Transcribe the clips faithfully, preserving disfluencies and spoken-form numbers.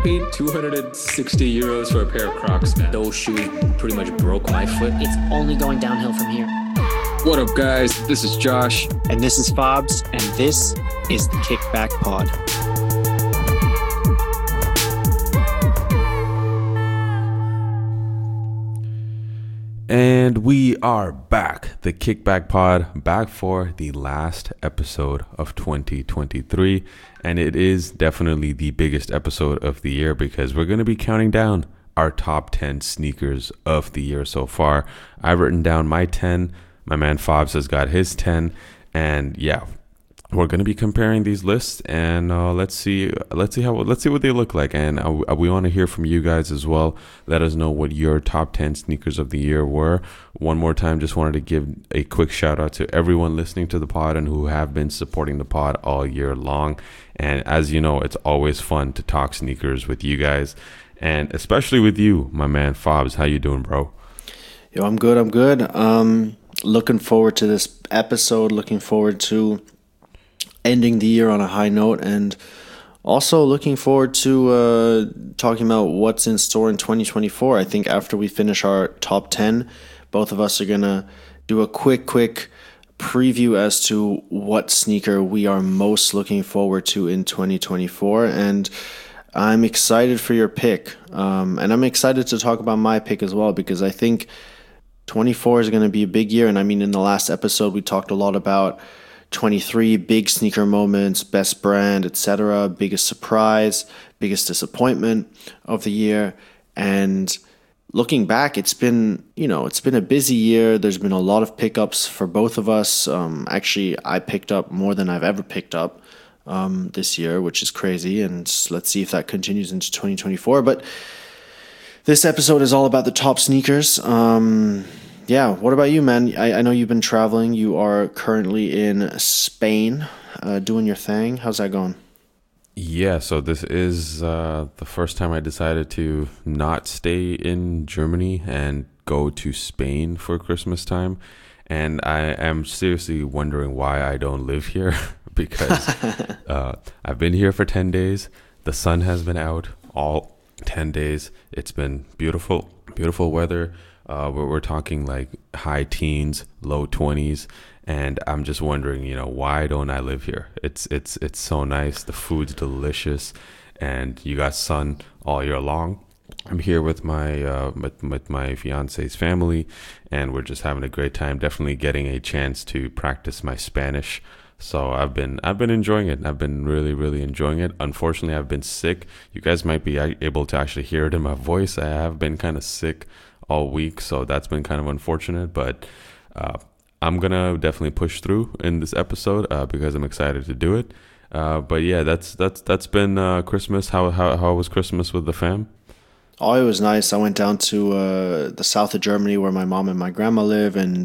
paid two hundred sixty euros for a pair of Crocs, man. Those shoes pretty much broke my foot. It's only going downhill from here. What up, guys? This is Josh. And this is Fobs, and this is the Kickback Pod. And we are back, the Kickback Pod, back for the last episode of twenty twenty-three. And it is definitely the biggest episode of the year because we're going to be counting down our top ten sneakers of the year so far. I've written down my ten. My man Fobs has got his ten. And yeah, we're going to be comparing these lists, and uh, let's see let's see how let's see what they look like. And uh, we want to hear from you guys as well. Let us know what your top ten sneakers of the year were. One more time, just wanted to give a quick shout out to everyone listening to the pod and who have been supporting the pod all year long. And as you know, it's always fun to talk sneakers with you guys, and especially with you, my man Fobs. How you doing, bro? Yo, I'm good. I'm good. Um, looking forward to this episode. Looking forward to ending the year on a high note, and also looking forward to uh, talking about what's in store in twenty twenty-four. I think after we finish our top ten, both of us are going to do a quick, quick preview as to what sneaker we are most looking forward to in twenty twenty-four. And I'm excited for your pick. Um, and I'm excited to talk about my pick as well, because I think twenty-four is going to be a big year. And I mean, in the last episode, we talked a lot about twenty-three, big sneaker moments, best brand, et cetera, biggest surprise, biggest disappointment of the year. And looking back, it's been, you know, it's been a busy year. There's been a lot of pickups for both of us. Um, actually, I picked up more than I've ever picked up um, this year, which is crazy. And let's see if that continues into twenty twenty-four. But this episode is all about the top sneakers. Um, yeah, what about you, man? I, I know you've been traveling. You are currently in Spain uh, doing your thing. How's that going? Yeah, so this is uh, the first time I decided to not stay in Germany and go to Spain for Christmas time. And I am seriously wondering why I don't live here because uh, I've been here for ten days. The sun has been out all ten days. It's been beautiful, beautiful weather. Uh, we're, we're talking like high teens, low twenties. And I'm just wondering, you know, why don't I live here? It's it's it's so nice. The food's delicious, and you got sun all year long. I'm here with my uh, with, with my fiance's family, and we're just having a great time. Definitely getting a chance to practice my Spanish. So I've been I've been enjoying it. I've been really really enjoying it. Unfortunately, I've been sick. You guys might be able to actually hear it in my voice. I have been kind of sick all week, so that's been kind of unfortunate. But uh, I'm gonna definitely push through in this episode uh, because I'm excited to do it. Uh, but yeah, that's that's that's been uh, Christmas. How how how was Christmas with the fam? Oh, it was nice. I went down to uh, the south of Germany where my mom and my grandma live, and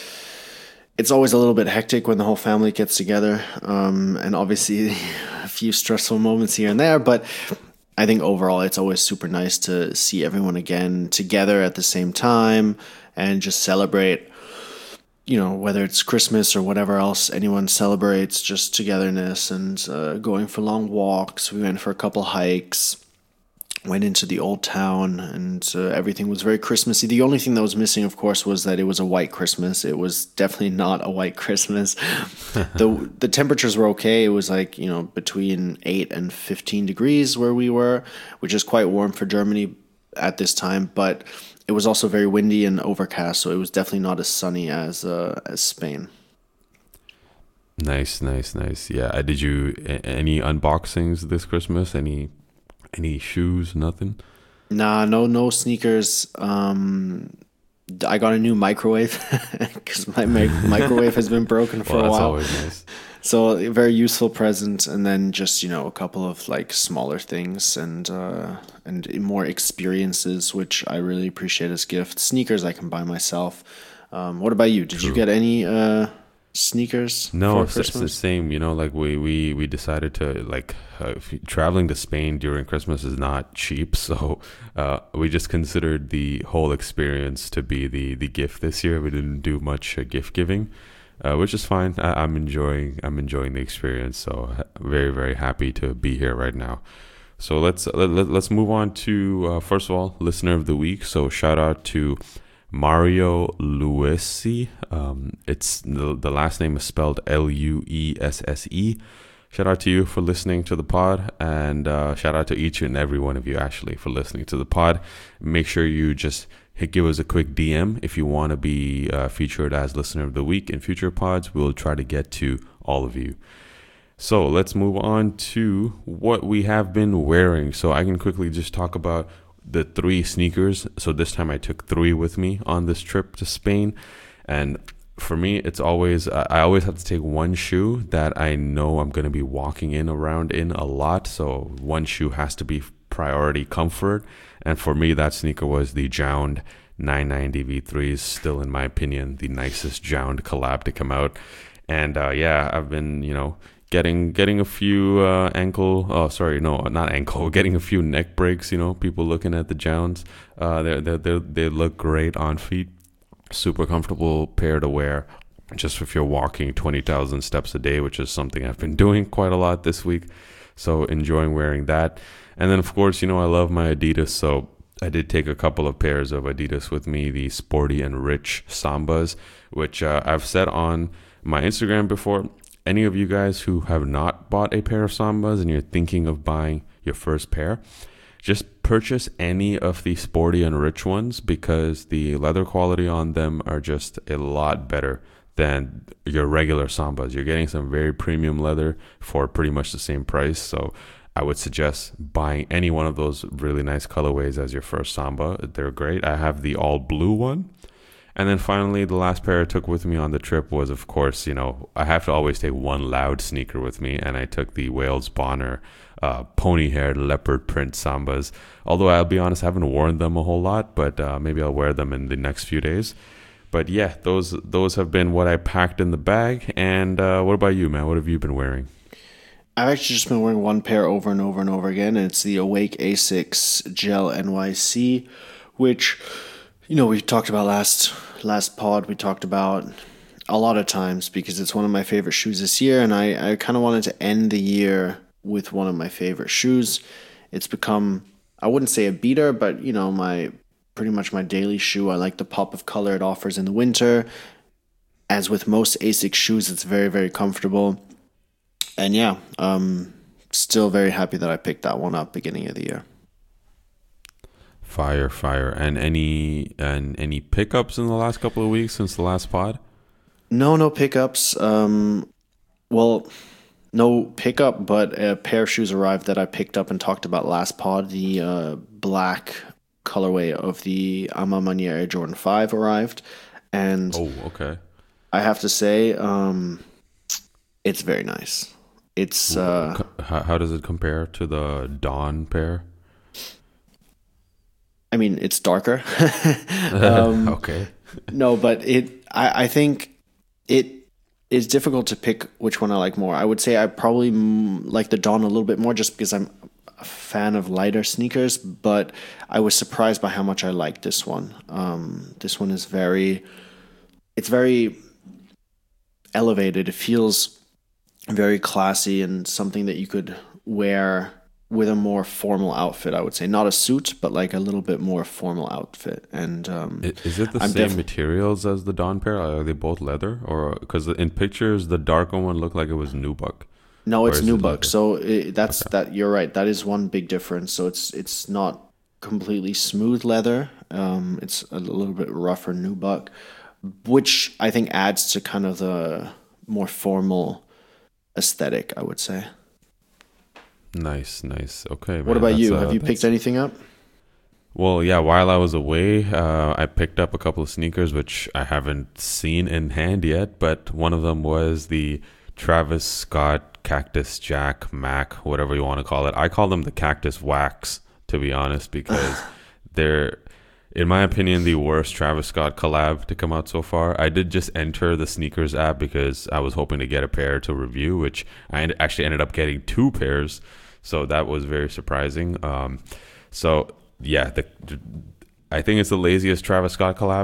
it's always a little bit hectic when the whole family gets together. Um, and obviously, a few stressful moments here and there, but I think overall it's always super nice to see everyone again together at the same time and just celebrate. You know, whether it's Christmas or whatever else anyone celebrates, just togetherness and uh, going for long walks. We went for a couple hikes, went into the old town, and uh, everything was very Christmassy. The only thing that was missing, of course, was that it was a white Christmas. It was definitely not a white Christmas. the The temperatures were okay. It was like, you know, between eight and fifteen degrees where we were, which is quite warm for Germany at this time, but it was also very windy and overcast, so it was definitely not as sunny as uh, as Spain. Nice, nice, nice. Yeah, uh, did you a- any unboxings this Christmas? Any any shoes? Nothing. Nah, no, no sneakers. Um, I got a new microwave because my mi- microwave has been broken for well, a that's while. always nice. So a very useful present, and then just, you know, a couple of like smaller things and uh, and more experiences, which I really appreciate as gifts. Sneakers I can buy myself. Um, what about you? Did True. you get any uh, sneakers? No, for it's, it's the Christmas? same. You know, like we we we decided to like uh, if you- traveling to Spain during Christmas is not cheap, so uh, we just considered the whole experience to be the the gift this year. We didn't do much uh, gift giving. Uh, which is fine. I, I'm enjoying. I'm enjoying the experience. So ha- very, very happy to be here right now. So let's let, let, let's move on to uh, first of all, listener of the week. So shout out to Mario Luisi. Um, it's the, the last name is spelled L U E S S E. Shout out to you for listening to the pod, and uh, shout out to each and every one of you actually for listening to the pod. Make sure you just hit, give us a quick D M if you want to be uh, featured as listener of the week in future pods. We'll try to get to all of you. So let's move on to what we have been wearing. So I can quickly just talk about the three sneakers. So this time I took three with me on this trip to Spain, and for me, it's always, I always have to take one shoe that I know I'm going to be walking in around in a lot. So one shoe has to be priority comfort. And for me, that sneaker was the Jound nine ninety V threes. Still, in my opinion, the nicest Jound collab to come out. And uh, yeah, I've been, you know, getting getting a few uh, ankle, oh, sorry, no, not ankle, getting a few neck breaks, you know, people looking at the Jounds. Uh, they they they look great on feet. Super comfortable pair to wear just if you're walking twenty thousand steps a day, which is something I've been doing quite a lot this week. So enjoying wearing that. And then, of course, you know, I love my Adidas. So I did take a couple of pairs of Adidas with me, the Sporty and Rich Sambas, which uh, I've said on my Instagram before. Any of you guys who have not bought a pair of Sambas and you're thinking of buying your first pair, just purchase any of the Sporty and Rich ones, because the leather quality on them are just a lot better than your regular Sambas. You're getting some very premium leather for pretty much the same price. So I would suggest buying any one of those really nice colorways as your first Samba. They're great. I have the all blue one. And then finally, the last pair I took with me on the trip was, of course, you know, I have to always take one loud sneaker with me. And I took the Wales Bonner uh, pony-haired leopard print Sambas. Although I'll be honest, I haven't worn them a whole lot, but uh, maybe I'll wear them in the next few days. But yeah, those those have been what I packed in the bag. And uh, what about you, man? What have you been wearing? I've actually just been wearing one pair over and over and over again, and it's the Awake Asics Gel N Y C, which, you know, we talked about last last pod. We talked about a lot of times because it's one of my favorite shoes this year, and I, I kind of wanted to end the year with one of my favorite shoes. It's become, I wouldn't say a beater, but, you know, my pretty much my daily shoe. I like the pop of color it offers in the winter. As with most Asics shoes, it's very, very comfortable. And yeah, um, still very happy that I picked that one up beginning of the year. Fire, fire. And any and any pickups in the last couple of weeks since the last pod? No, no pickups. Um, well, no pickup, but a pair of shoes arrived that I picked up and talked about last pod. The uh, black colorway of the Ama Maniere Air Jordan five arrived. And oh, okay. I have to say, um, it's very nice. It's uh, how, how does it compare to the Dawn pair? I mean, it's darker. um, okay. No, but it. I, I think it is difficult to pick which one I like more. I would say I probably like the Dawn a little bit more, just because I'm a fan of lighter sneakers. But I was surprised by how much I like this one. Um, this one is very. It's very elevated. It feels very classy and something that you could wear with a more formal outfit, I would say. Not a suit, but like a little bit more formal outfit. And um, is it the I'm same def- materials as the Dawn pair? Are they both leather? Or because in pictures, the darker one looked like it was nubuck. No, it's Or is it nubuck. leather? So it, that's Okay. that. You're right. That is one big difference. So it's it's not completely smooth leather. Um, it's a little bit rougher nubuck, which I think adds to kind of the more formal aesthetic, I would say. Nice, nice. Okay. What man, about you? that's, uh, Have you that's- picked anything up? Well, yeah, while I was away, uh, I picked up a couple of sneakers, which I haven't seen in hand yet, but one of them was the Travis Scott Cactus Jack Mac, whatever you want to call it. I call them the Cactus Wax, to be honest, because they're, in my opinion, the worst Travis Scott collab to come out so far. I did just enter the sneakers app because I was hoping to get a pair to review, which I end- actually ended up getting two pairs, so that was very surprising. Um, so... Yeah, the, I think it's the laziest Travis Scott collab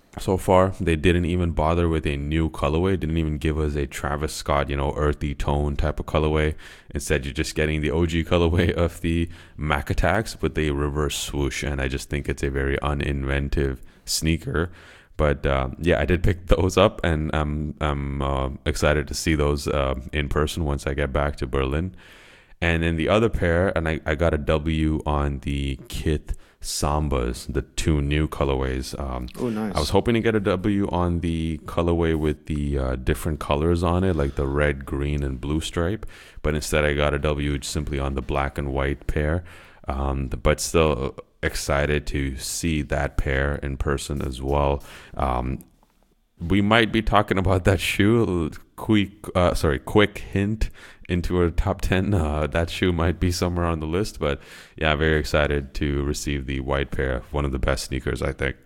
so far. They didn't even bother with a new colorway, didn't even give us a Travis Scott, you know, earthy tone type of colorway. Instead, you're just getting the O G colorway of the Mac Attacks with a reverse swoosh, and I just think it's a very uninventive sneaker. But uh, yeah, I did pick those up, and I'm, I'm uh, excited to see those uh, in person once I get back to Berlin. And then the other pair, and I, I got a W on the Kith Sambas, the two new colorways. Um, oh, nice. I was hoping to get a W on the colorway with the uh, different colors on it, like the red, green, and blue stripe. But instead, I got a W simply on the black and white pair. Um, but still excited to see that pair in person as well. Um, we might be talking about that shoe. Quick, uh, sorry, quick hint into our top ten. Uh, that shoe might be somewhere on the list, but yeah, very excited to receive the white pair. One of the best sneakers, I think.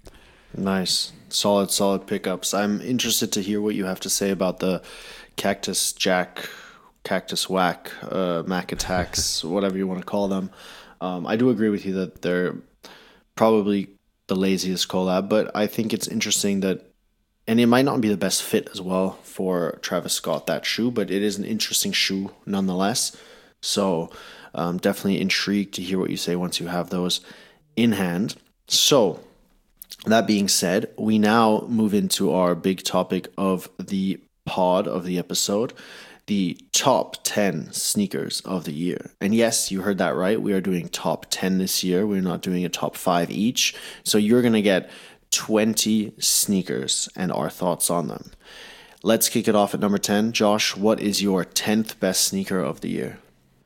Nice, solid, solid pickups. I'm interested to hear what you have to say about the Cactus Jack, Cactus Whack, uh, Mac Attacks, whatever you want to call them. Um, I do agree with you that they're probably the laziest collab, but I think it's interesting that, and it might not be the best fit as well for Travis Scott, that shoe, but it is an interesting shoe nonetheless. So um, definitely intrigued to hear what you say once you have those in hand. So that being said, we now move into our big topic of the pod, of the episode, the top ten sneakers of the year. And yes, you heard that right. We are doing top ten this year. We're not doing a top five each. So you're going to get twenty sneakers and our thoughts on them. Let's kick it off at number ten. Josh, what is your tenth best sneaker of the year?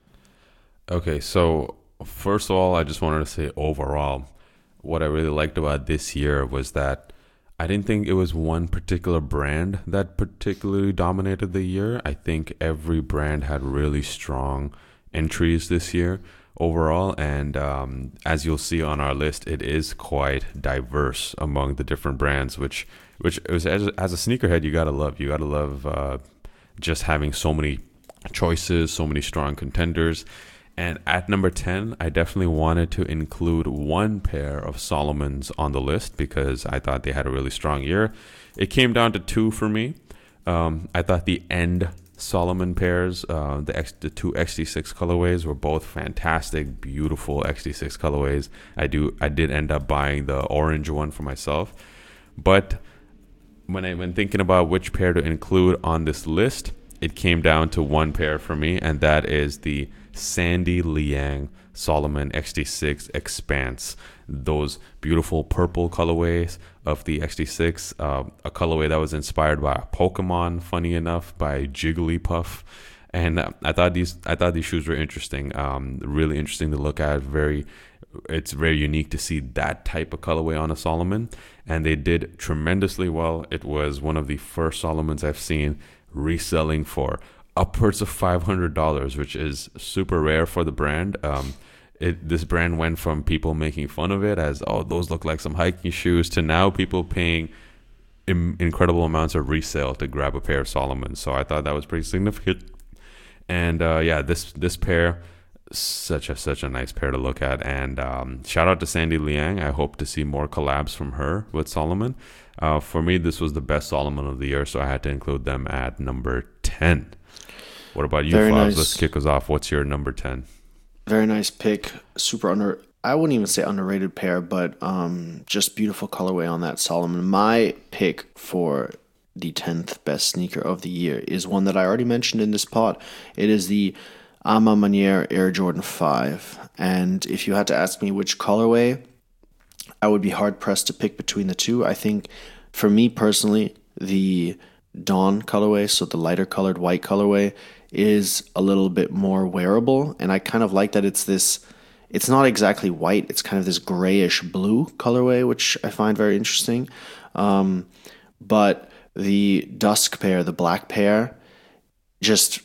Okay, so first of all, I just wanted to say overall, what I really liked about this year was that I didn't think it was one particular brand that particularly dominated the year. I think every brand had really strong entries this year overall, and um, as you'll see on our list, it is quite diverse among the different brands, which which is, as, as a sneakerhead, you gotta love. You gotta love uh, just having so many choices, so many strong contenders. And at number ten, I definitely wanted to include one pair of Salomon's on the list because I thought they had a really strong year. It came down to two for me. Um, I thought the End Salomon pairs, uh, the, X, the two X T six colorways were both fantastic, beautiful X T six colorways. I do, I did end up buying the orange one for myself. But when I when thinking about which pair to include on this list, it came down to one pair for me, and that is the Sandy Liang Salomon X T six Expanse. Those beautiful purple colorways of the X T six, uh, a colorway that was inspired by a Pokemon, funny enough, by Jigglypuff. And uh, I thought these I thought these shoes were interesting, um, really interesting to look at. Very, it's very unique to see that type of colorway on a Salomon, and they did tremendously well. It was one of the first Salomons I've seen reselling for upwards of five hundred dollars, which is super rare for the brand. Um, it this brand went from people making fun of it as, oh, those look like some hiking shoes, to now people paying im- incredible amounts of resale to grab a pair of Salomons. So I thought that was pretty significant. And uh, yeah, this this pair, such a such a nice pair to look at. And um, shout out to Sandy Liang. I hope to see more collabs from her with Salomon. Uh, for me, this was the best Salomon of the year, so I had to include them at number ten. What about you, Very Flavs? nice. Let's kick us off. What's your number ten? Very nice pick. Super under, I wouldn't even say underrated pair, but um, just beautiful colorway on that Salomon. My pick for the tenth best sneaker of the year is one that I already mentioned in this pod. It is the A Ma Maniére Air Jordan five. And if you had to ask me which colorway, I would be hard pressed to pick between the two. I think for me personally, the Dawn colorway, so the lighter colored white colorway, is a little bit more wearable, and I kind of like that it's this, it's not exactly white, it's kind of this grayish blue colorway, which I find very interesting. Um, but the dusk pair, the black pair, just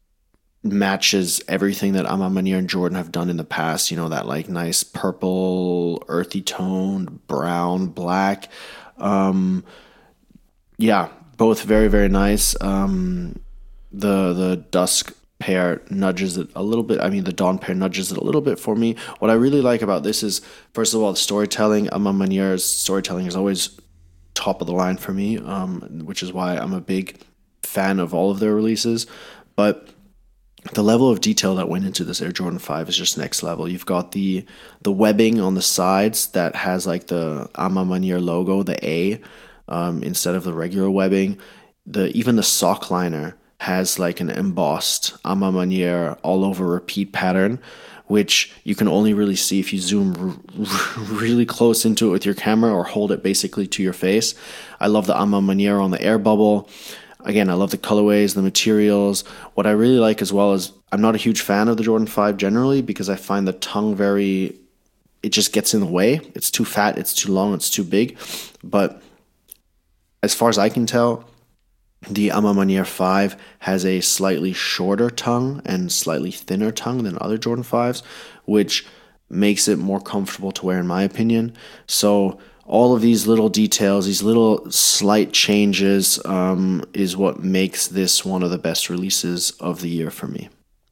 matches everything that A Ma Maniére and Jordan have done in the past. You know, that like nice purple, earthy toned, brown, black. Um, yeah, both very, very nice. Um, the the dusk pair nudges it a little bit. I mean, the dawn pair nudges it a little bit for me. What I really like about this is, first of all, the storytelling. A Ma Maniére's storytelling is always top of the line for me, um, which is why I'm a big fan of all of their releases. But the level of detail that went into this Air Jordan five is just next level. You've got the the webbing on the sides that has like the A Ma Maniére logo, the A, um, instead of the regular webbing. The even the sock liner has like an embossed A Ma Maniére all over repeat pattern, which you can only really see if you zoom r- r- really close into it with your camera or hold it basically to your face. I love the A Ma Maniére on the air bubble. Again, I love the colorways, the materials. What I really like as well is I'm not a huge fan of the Jordan five generally because I find the tongue very, it just gets in the way. It's too fat, it's too long, it's too big. But as far as I can tell, the A Ma Maniére five has a slightly shorter tongue and slightly thinner tongue than other Jordan fives, which makes it more comfortable to wear in my opinion. So all of these little details, these little slight changes um, is what makes this one of the best releases of the year for me.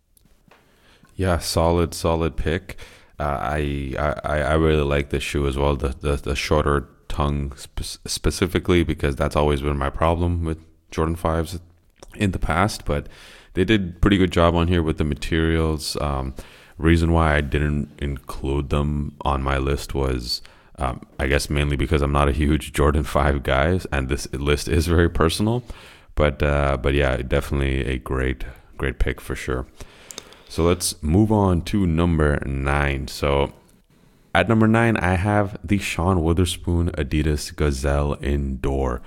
Yeah, solid, solid pick. Uh, I, I I really like this shoe as well, the the, the shorter tongue spe- specifically, because that's always been my problem with Jordan fives in the past. But they did pretty good job on here with the materials. Um, reason why I didn't include them on my list was Um, I guess mainly because I'm not a huge Jordan five guy, and this list is very personal. But uh, but yeah, definitely a great great pick for sure. So let's move on to number nine. So at number nine, I have the Sean Wotherspoon Adidas Gazelle Indoor.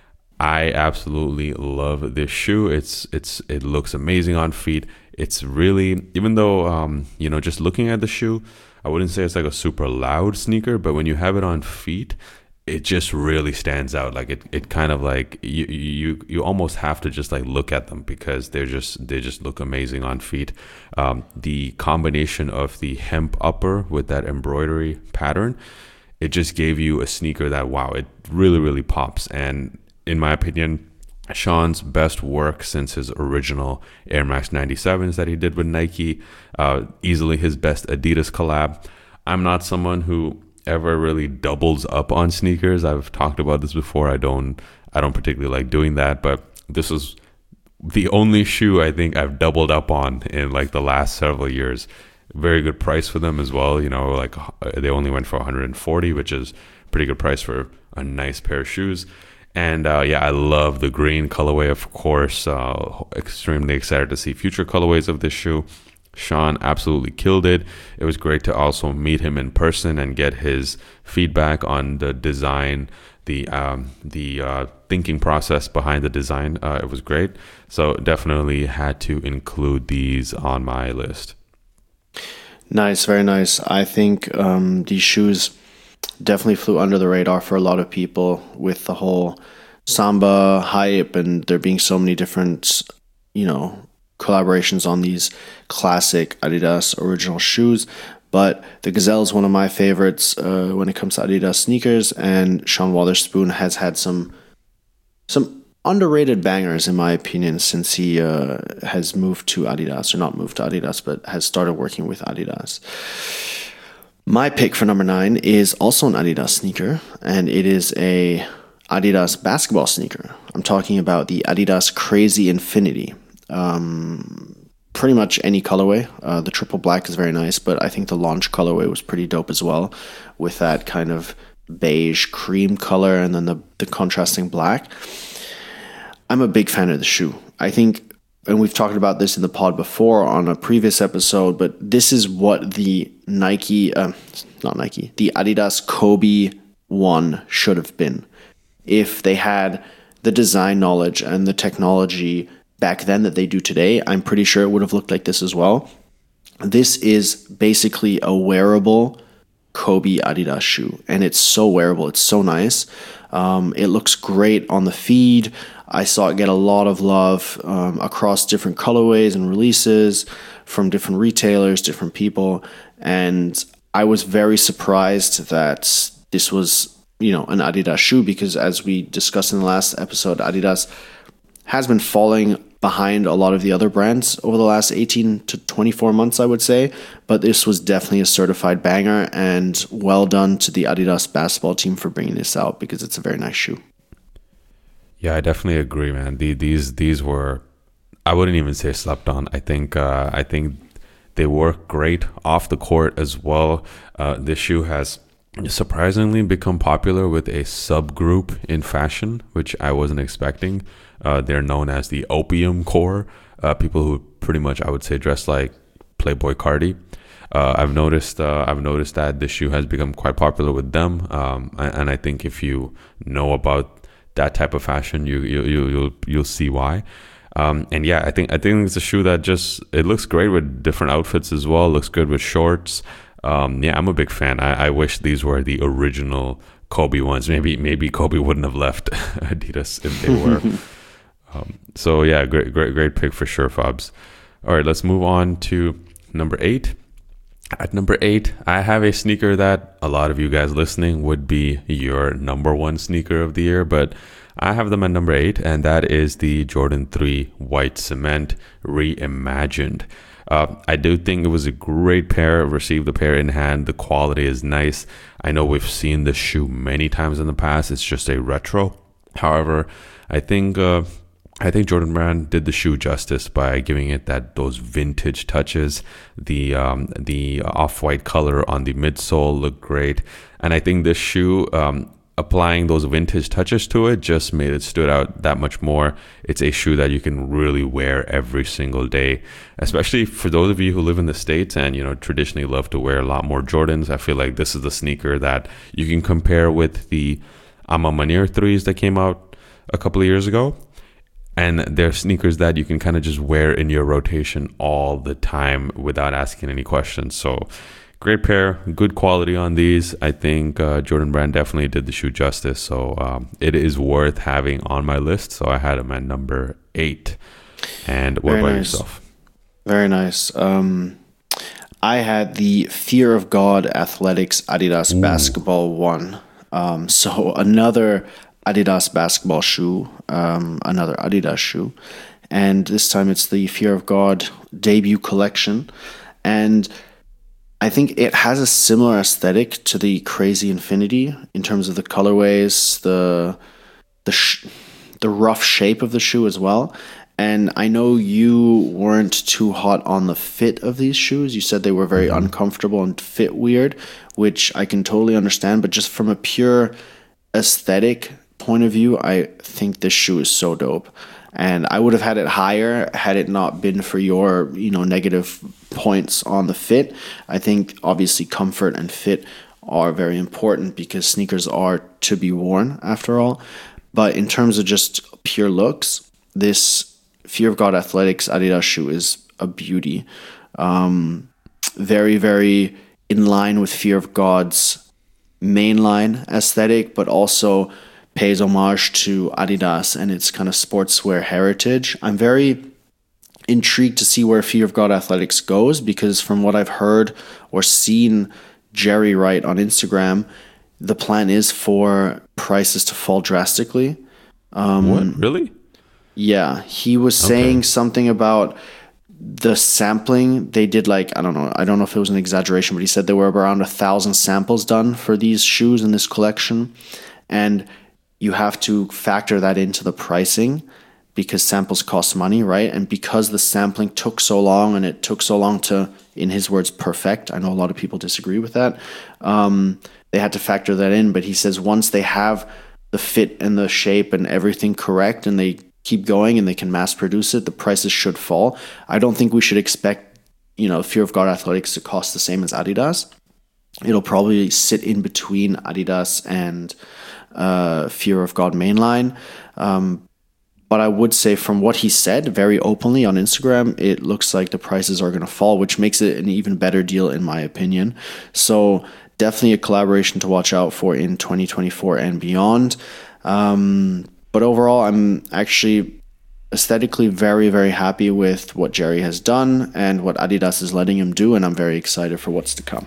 I absolutely love this shoe. It's it's it looks amazing on feet. It's really, even though um, you know, just looking at the shoe, I wouldn't say it's like a super loud sneaker, but when you have it on feet, it just really stands out. Like it, it kind of like you, you, you almost have to just like look at them because they're just, they just look amazing on feet. Um, the combination of the hemp upper with that embroidery pattern, it just gave you a sneaker that, wow, it really, really pops. And in my opinion, Sean's best work since his original Air Max ninety-sevens that he did with Nike, uh, easily his best Adidas collab. I'm not someone who ever really doubles up on sneakers. I've talked about this before. I don't, I don't particularly like doing that, but this is the only shoe I think I've doubled up on in like the last several years. Very good price for them as well. You know, like they only went for one hundred forty, which is pretty good price for a nice pair of shoes. And uh, yeah, I love the green colorway, of course. Uh, extremely excited to see future colorways of this shoe. Sean absolutely killed it. It was great to also meet him in person and get his feedback on the design, the um, the uh, thinking process behind the design. Uh, it was great. So definitely had to include these on my list. Nice, very nice. I think um, these shoes definitely flew under the radar for a lot of people with the whole Samba hype and there being so many different, you know, collaborations on these classic Adidas original shoes. But the Gazelle is one of my favorites uh, when it comes to Adidas sneakers, and Sean Wotherspoon has had some some underrated bangers in my opinion since he uh, has moved to Adidas, or not moved to Adidas, but has started working with Adidas. My pick for number nine is also an Adidas sneaker, and it is a Adidas basketball sneaker. I'm talking about the Adidas Crazy Infinity. Um, pretty much any colorway. Uh, the triple black is very nice, but I think the launch colorway was pretty dope as well, with that kind of beige cream color and then the, the contrasting black. I'm a big fan of the shoe. I think, and we've talked about this in the pod before on a previous episode, but this is what the Nike, uh, not Nike, the Adidas Kobe one should have been. If they had the design knowledge and the technology back then that they do today, I'm pretty sure it would have looked like this as well. This is basically a wearable Kobe Adidas shoe, and it's so wearable. It's so nice. Um, it looks great on the feed. I saw it get a lot of love um, across different colorways and releases from different retailers, different people. And I was very surprised that this was, you know, an Adidas shoe, because as we discussed in the last episode, Adidas has been falling behind a lot of the other brands over the last eighteen to twenty-four months, I would say. But this was definitely a certified banger, and well done to the Adidas basketball team for bringing this out, because it's a very nice shoe. Yeah, I definitely agree, man. The, these these were, I wouldn't even say slept on. I think uh, I think they work great off the court as well. Uh, this shoe has surprisingly become popular with a subgroup in fashion, which I wasn't expecting. Uh, they're known as the Opium Core, uh, people who pretty much, I would say, dress like Playboy Cardi. Uh, I've noticed uh, I've noticed that this shoe has become quite popular with them, um, and, and I think if you know about that type of fashion, you you you you'll you'll see why. Um, and yeah, I think I think it's a shoe that just, it looks great with different outfits as well. It looks good with shorts. Um, yeah, I'm a big fan. I, I wish these were the original Kobe ones. Maybe maybe Kobe wouldn't have left Adidas if they were. um, so yeah, great great great pick for sure, Fabs. All right, let's move on to number eight. At number eight, I have a sneaker that a lot of you guys listening would be your number one sneaker of the year, but I have them at number eight, and that is the Jordan three White Cement Reimagined. Uh, I do think it was a great pair. Received the pair in hand. The quality is nice. I know we've seen this shoe many times in the past. It's just a retro. However, I think uh, I think Jordan Brand did the shoe justice by giving it that those vintage touches. The um, the off-white color on the midsole looked great, and I think this shoe, um, applying those vintage touches to it, just made it stood out that much more. It's a shoe that you can really wear every single day, especially for those of you who live in the States and, you know, traditionally love to wear a lot more Jordans. I feel like this is the sneaker that you can compare with the Ama Manir threes that came out a couple of years ago. And they're sneakers that you can kind of just wear in your rotation all the time without asking any questions. So great pair, good quality on these. I think uh, Jordan Brand definitely did the shoe justice. So um, it is worth having on my list. So I had them at number eight. And what Very about nice. yourself? Very nice. Um, I had the Fear of God Athletics Adidas Ooh. Basketball one. Um, so another Adidas basketball shoe, um, another Adidas shoe. And this time it's the Fear of God debut collection. And I think it has a similar aesthetic to the Crazy Infinity in terms of the colorways, the the sh- the rough shape of the shoe as well. And I know you weren't too hot on the fit of these shoes. You said they were very mm-hmm. uncomfortable and fit weird, which I can totally understand. But just from a pure aesthetic point of view, I think this shoe is so dope. And I would have had it higher had it not been for your, you know, negative points on the fit. I think obviously comfort and fit are very important because sneakers are to be worn after all. But in terms of just pure looks, this Fear of God Athletics Adidas shoe is a beauty. Um, very, very in line with Fear of God's mainline aesthetic, but also pays homage to Adidas and its kind of sportswear heritage. I'm very intrigued to see where Fear of God Athletics goes because from what I've heard or seen Jerry write on Instagram, the plan is for prices to fall drastically. Um, what? Really? Yeah. He was saying okay. something about the sampling. They did like, I don't know, I don't know if it was an exaggeration, but he said there were around a thousand samples done for these shoes in this collection. And you have to factor that into the pricing because samples cost money, right? And because the sampling took so long and it took so long to, in his words, perfect. I know a lot of people disagree with that. Um, they had to factor that in. But he says once they have the fit and the shape and everything correct and they keep going and they can mass produce it, the prices should fall. I don't think we should expect, you know, Fear of God Athletics to cost the same as Adidas. It'll probably sit in between Adidas and uh, Fear of God mainline. Um, but I would say from what he said very openly on Instagram, it looks like the prices are going to fall, which makes it an even better deal in my opinion. So definitely a collaboration to watch out for in twenty twenty-four and beyond. Um, but overall, I'm actually aesthetically very, very happy with what Jerry has done and what Adidas is letting him do, and I'm very excited for what's to come.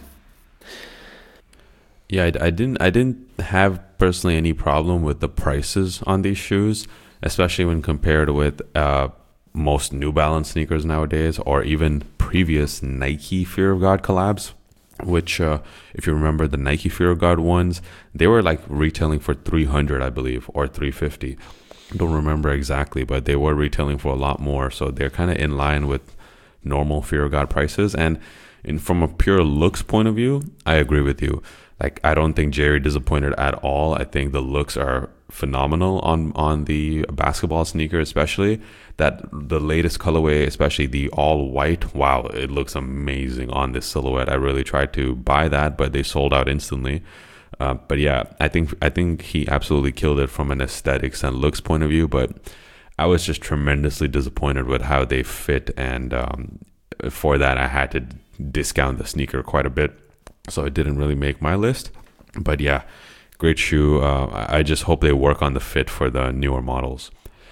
Yeah, I, I didn't. I didn't have personally any problem with the prices on these shoes, especially when compared with uh, most New Balance sneakers nowadays, or even previous Nike Fear of God collabs. Which, uh, if you remember, the Nike Fear of God ones, they were like retailing for three hundred, I believe, or three fifty. don't remember exactly, but they were retailing for a lot more. So they're kind of in line with normal Fear of God prices. And in, from a pure looks point of view, I agree with you. Like, I don't think Jerry disappointed at all. I think the looks are phenomenal on on the basketball sneaker, especially that the latest colorway, especially the all white. Wow, it looks amazing on this silhouette. I really tried to buy that, but they sold out instantly. Uh, but yeah, I think I think he absolutely killed it from an aesthetics and looks point of view. But I was just tremendously disappointed with how they fit, and um, for that I had to discount the sneaker quite a bit, so it didn't really make my list. But yeah, great shoe. Uh, I just hope they work on the fit for the newer models.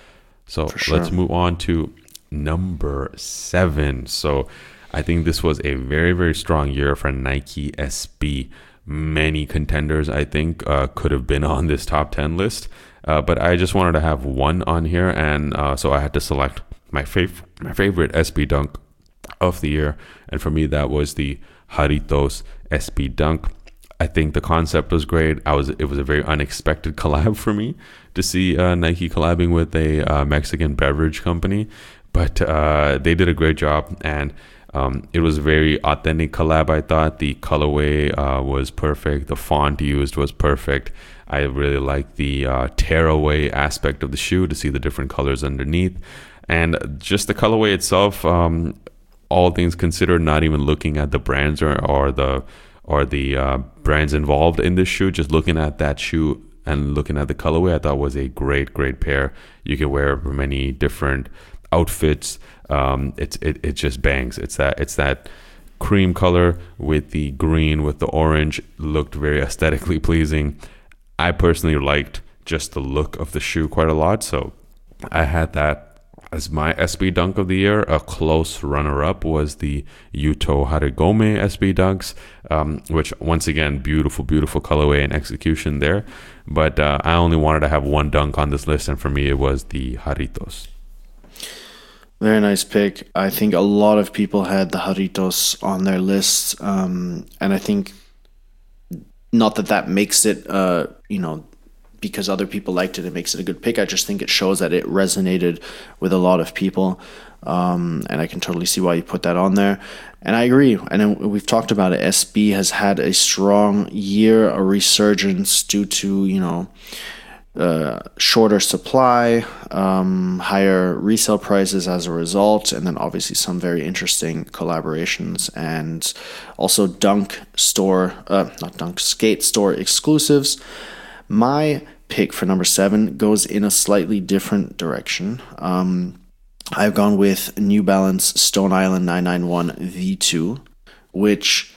So sure. Let's move on to number seven. So I think this was a very, very strong year for Nike S B. Many contenders, I think, uh, could have been on this top ten list. Uh, but I just wanted to have one on here. And uh, so I had to select my, fav- my favorite S B Dunk of the year. And for me, that was the Jarritos S B Dunk. I think the concept was great. I was it was a very unexpected collab for me to see uh, Nike collabing with a uh, Mexican beverage company, but uh, they did a great job, and um, it was a very authentic collab. I thought the colorway uh, was perfect. The font used was perfect. I really liked the uh, tearaway aspect of the shoe to see the different colors underneath, and just the colorway itself. Um, all things considered, not even looking at the brands or, or the or the uh, brands involved in this shoe, just looking at that shoe and looking at the colorway, I thought was a great, great pair. You can wear many different outfits. Um, it's it, it just bangs. It's that it's that cream color with the green with the orange, looked very aesthetically pleasing. I personally liked just the look of the shoe quite a lot, so I had that as my S B Dunk of the year. A close runner-up was the Yuto Harigome S B Dunks, um, which once again, beautiful, beautiful colorway and execution there. But uh, I only wanted to have one dunk on this list, and for me, it was the Jarritos. Very nice pick. I think a lot of people had the Jarritos on their lists, um, and I think not that that makes it, uh, you know, because other people liked it, it makes it a good pick. I just think it shows that it resonated with a lot of people. Um, and I can totally see why you put that on there. And I agree. And we've talked about it. S B has had a strong year, a resurgence due to, you know, uh, shorter supply, um, higher resale prices as a result, and then obviously some very interesting collaborations and also Dunk store, uh, not Dunk, Skate store exclusives. My pick for number seven goes in a slightly different direction. Um, I've gone with New Balance Stone Island nine ninety-one V two, which,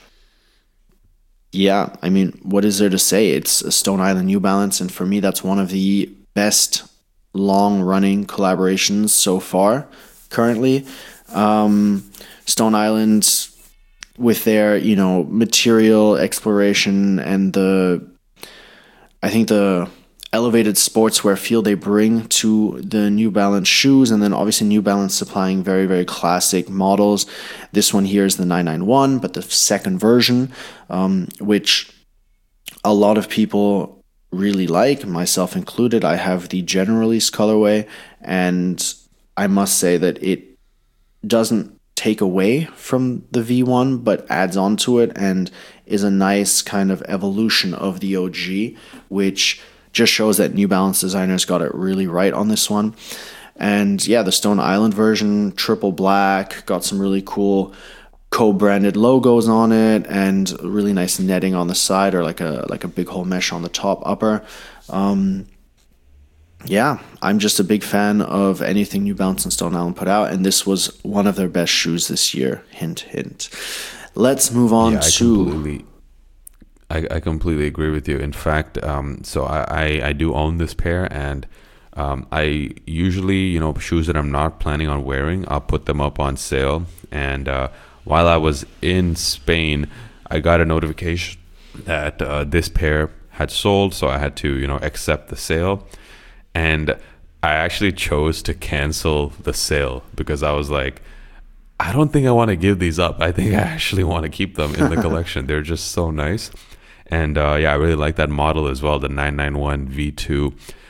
yeah, I mean, what is there to say? It's a Stone Island New Balance, and for me, that's one of the best long-running collaborations so far, currently. Um, Stone Island, with their, you know, material exploration and the I think the elevated sportswear feel they bring to the New Balance shoes, and then obviously New Balance supplying very, very classic models. This one here is the nine ninety-one, but the second version, um, which a lot of people really like, myself included. I have the general release colorway, and I must say that it doesn't take away from the V one, but adds on to it and is a nice kind of evolution of the O G, which just shows that New Balance designers got it really right on this one. And yeah, the Stone Island version, triple black, got some really cool co-branded logos on it and really nice netting on the side, or like a like a big hole mesh on the top upper. Um, yeah, I'm just a big fan of anything New Balance and Stone Island put out, and this was one of their best shoes this year. Hint, hint. Let's move on yeah, I to... Completely, I, I completely agree with you. In fact, um, so I, I, I do own this pair, and um, I usually, you know, shoes that I'm not planning on wearing, I'll put them up on sale. And uh, while I was in Spain, I got a notification that uh, this pair had sold, so I had to, you know, accept the sale. And I actually chose to cancel the sale because I was like, I don't think I want to give these up. I think I actually want to keep them in the collection. They're just so nice. And uh, yeah, I really like that model as well, the nine ninety-one V two.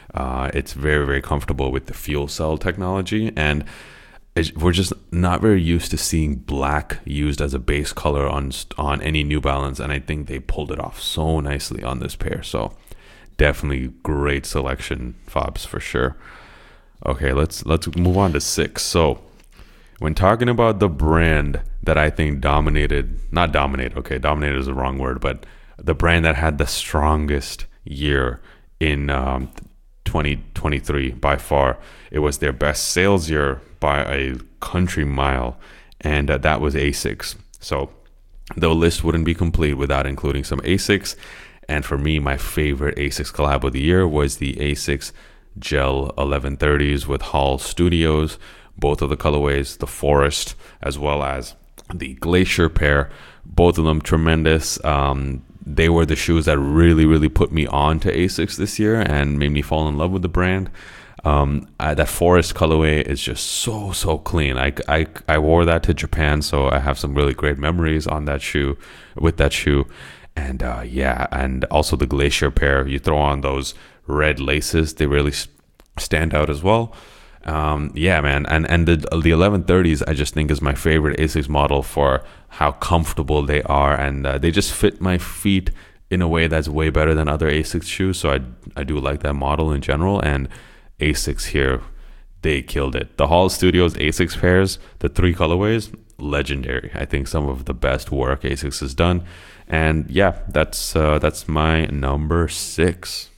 Uh, it's very, very comfortable with the fuel cell technology, and it's, we're just not very used to seeing black used as a base color on on any New Balance, and I think they pulled it off so nicely on this pair. So definitely great selection, Fabs, for sure. Okay, let's let's move on to six. So when talking about the brand that I think dominated, not dominated, okay, dominated is the wrong word, but the brand that had the strongest year in um, twenty twenty-three by far, it was their best sales year by a country mile, and uh, that was ASICS. So the list wouldn't be complete without including some ASICS, and for me, my favorite ASICS collab of the year was the ASICS Gel eleven thirties with Hall Studios, both of the colorways, the Forest as well as the Glacier pair, both of them tremendous. Um, they were the shoes that really, really put me on to ASICS this year and made me fall in love with the brand. Um, I, that Forest colorway is just so, so clean. I, I, I wore that to Japan, so I have some really great memories on that shoe, with that shoe. And uh, yeah, and also the Glacier pair, you throw on those red laces, they really stand out as well. Um, yeah, man, and and the the eleven thirties I just think is my favorite ASICS model for how comfortable they are, and uh, they just fit my feet in a way that's way better than other ASICS shoes. So I I do like that model in general, and ASICS here, they killed it. The Hall Studios ASICS pairs, the three colorways, legendary. I think some of the best work ASICS has done, and yeah, that's uh, that's my number six.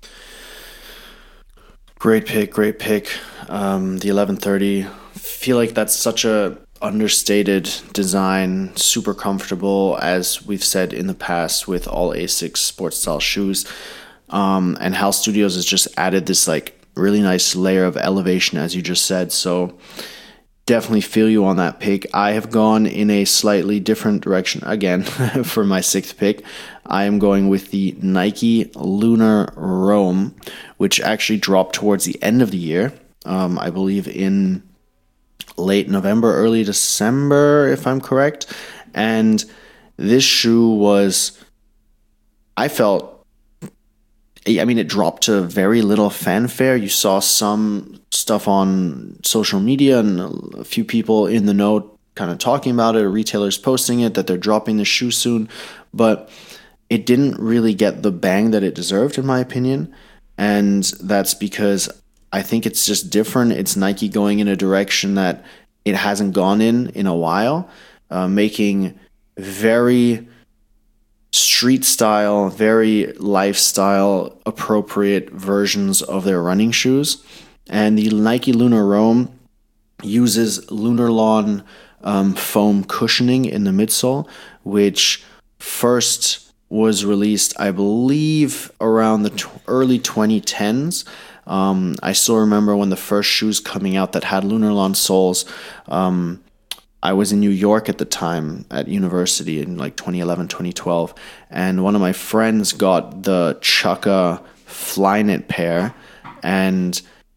Great pick, great pick. Um, the eleven thirty, feel like that's such a understated design, super comfortable, as we've said in the past with all ASICS sports style shoes. Um, and Hall Studios has just added this like really nice layer of elevation, as you just said. So definitely feel you on that pick. I have gone in a slightly different direction again for my sixth pick. I am going with the Nike Lunar Roam, which actually dropped towards the end of the year. Um, I believe in late November, early December, if I'm correct. And this shoe was, I felt, I mean, it dropped to very little fanfare. You saw some stuff on social media and a few people in the know kind of talking about it, or retailers posting it, that they're dropping the shoe soon. But it didn't really get the bang that it deserved, in my opinion. And that's because I think it's just different. It's Nike going in a direction that it hasn't gone in in a while, uh, making very street style, very lifestyle appropriate versions of their running shoes. And the Nike Lunar Roam uses Lunarlon um, foam cushioning in the midsole, which first was released, I believe, around the t- early twenty tens. Um, I still remember when the first shoes coming out that had Lunarlon soles. Um, I was in New York at the time at university in like twenty eleven, twenty twelve, and one of my friends got the Chukka Flyknit pair, and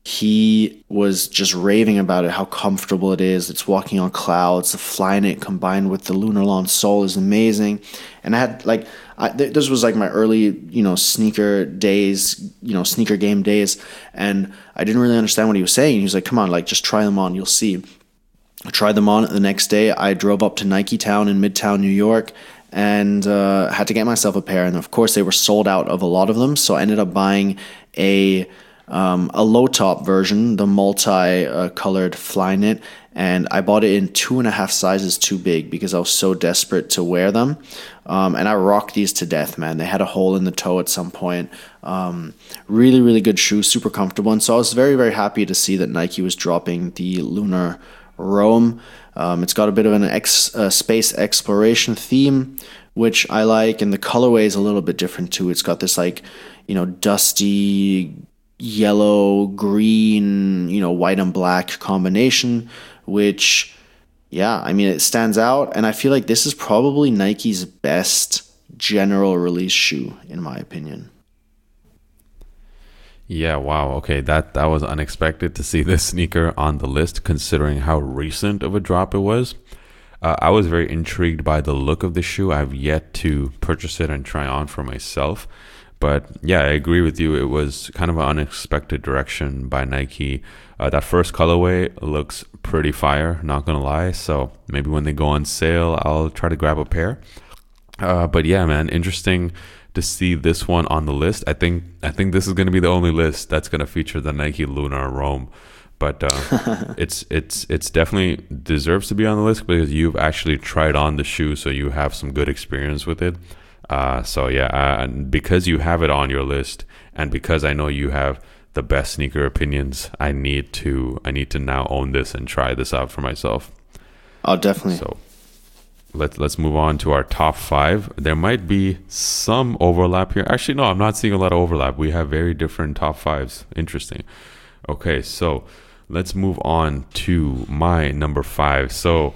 he was just raving about it, how comfortable it is. It's walking on clouds. The Flyknit combined with the Lunarlon sole is amazing. And I had like, I, th- this was like my early, you know, sneaker days, you know, sneaker game days, and I didn't really understand what he was saying. He was like, "Come on, like just try them on, you'll see." I tried them on the next day. I drove up to Nike Town in Midtown, New York, and uh, had to get myself a pair. And of course, they were sold out of a lot of them. So I ended up buying a um, a low top version, the multi-colored uh, Flyknit, and I bought it in two and a half sizes too big because I was so desperate to wear them. Um, and I rocked these to death, man. They had a hole in the toe at some point. Um, really, really good shoe, super comfortable. And so I was very, very happy to see that Nike was dropping the Lunar Roam. Um, it's got a bit of an ex, uh, space exploration theme, which I like, and the colorway is a little bit different too. It's got this like, you know, dusty yellow, green, you know, white and black combination, which, yeah, I mean, it stands out, and I feel like this is probably Nike's best general release shoe, in my opinion. Yeah, wow. Okay, that, that was unexpected to see this sneaker on the list, considering how recent of a drop it was. Uh, I was very intrigued by the look of the shoe. I've yet to purchase it and try on for myself, But yeah, I agree with you. It was kind of an unexpected direction by Nike. Uh, that first colorway looks pretty fire, not gonna lie. So maybe when they go on sale, I'll try to grab a pair. Uh, but yeah, man, interesting to see this one on the list. I think I think this is gonna be the only list that's gonna feature the Nike Lunar Rome. But uh, it's it's it's definitely deserves to be on the list because you've actually tried on the shoe, so you have some good experience with it. Uh, so yeah, uh, and because you have it on your list, and because I know you have the best sneaker opinions, I need to I need to now own this and try this out for myself. Oh, definitely. So let's let's move on to our top five. There might be some overlap here. Actually, no, I'm not seeing a lot of overlap. We have very different top fives. Interesting. Okay, so let's move on to my number five. So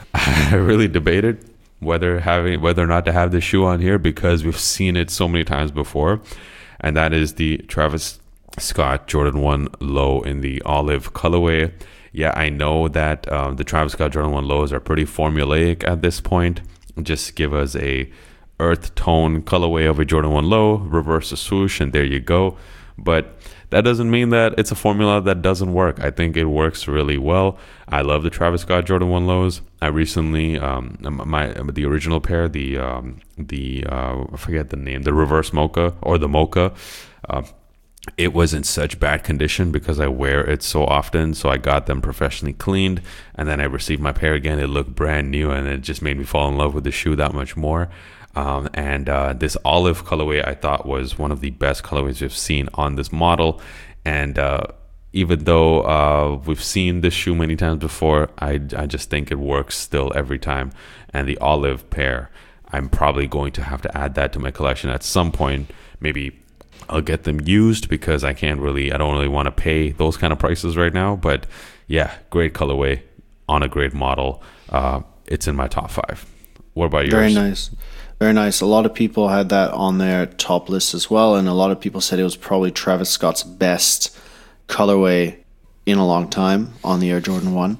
I really debated whether having whether or not to have this shoe on here because we've seen it so many times before, and that is the Travis Scott Jordan one Low in the olive colorway. Yeah, I know that um, the Travis Scott Jordan one Lows are pretty formulaic at this point. Just give us a earth tone colorway of a Jordan one Low, reverse the swoosh, and there you go. But that doesn't mean that it's a formula that doesn't work. I think it works really well. I love the Travis Scott Jordan one Lows. I recently, um, my the original pair, the um, the uh, I forget the name, the reverse mocha or the mocha. Uh, it was in such bad condition because I wear it so often. So I got them professionally cleaned, and then I received my pair again. It looked brand new, and it just made me fall in love with the shoe that much more. Um, and uh, this olive colorway I thought was one of the best colorways we've seen on this model. And uh, even though uh, we've seen this shoe many times before, I, I just think it works still every time. And the olive pair, I'm probably going to have to add that to my collection at some point. Maybe I'll get them used because I can't really, I don't really want to pay those kind of prices right now. But yeah, great colorway on a great model. Uh, it's in my top five. What about yours? Very nice. Very nice. A lot of people had that on their top list as well, and a lot of people said it was probably Travis Scott's best colorway in a long time on the Air Jordan one.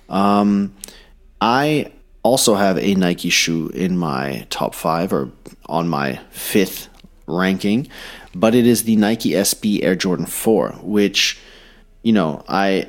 Um, I also have a Nike shoe in my top five, or on my fifth ranking, but it is the Nike S B Air Jordan four, which, you know, I...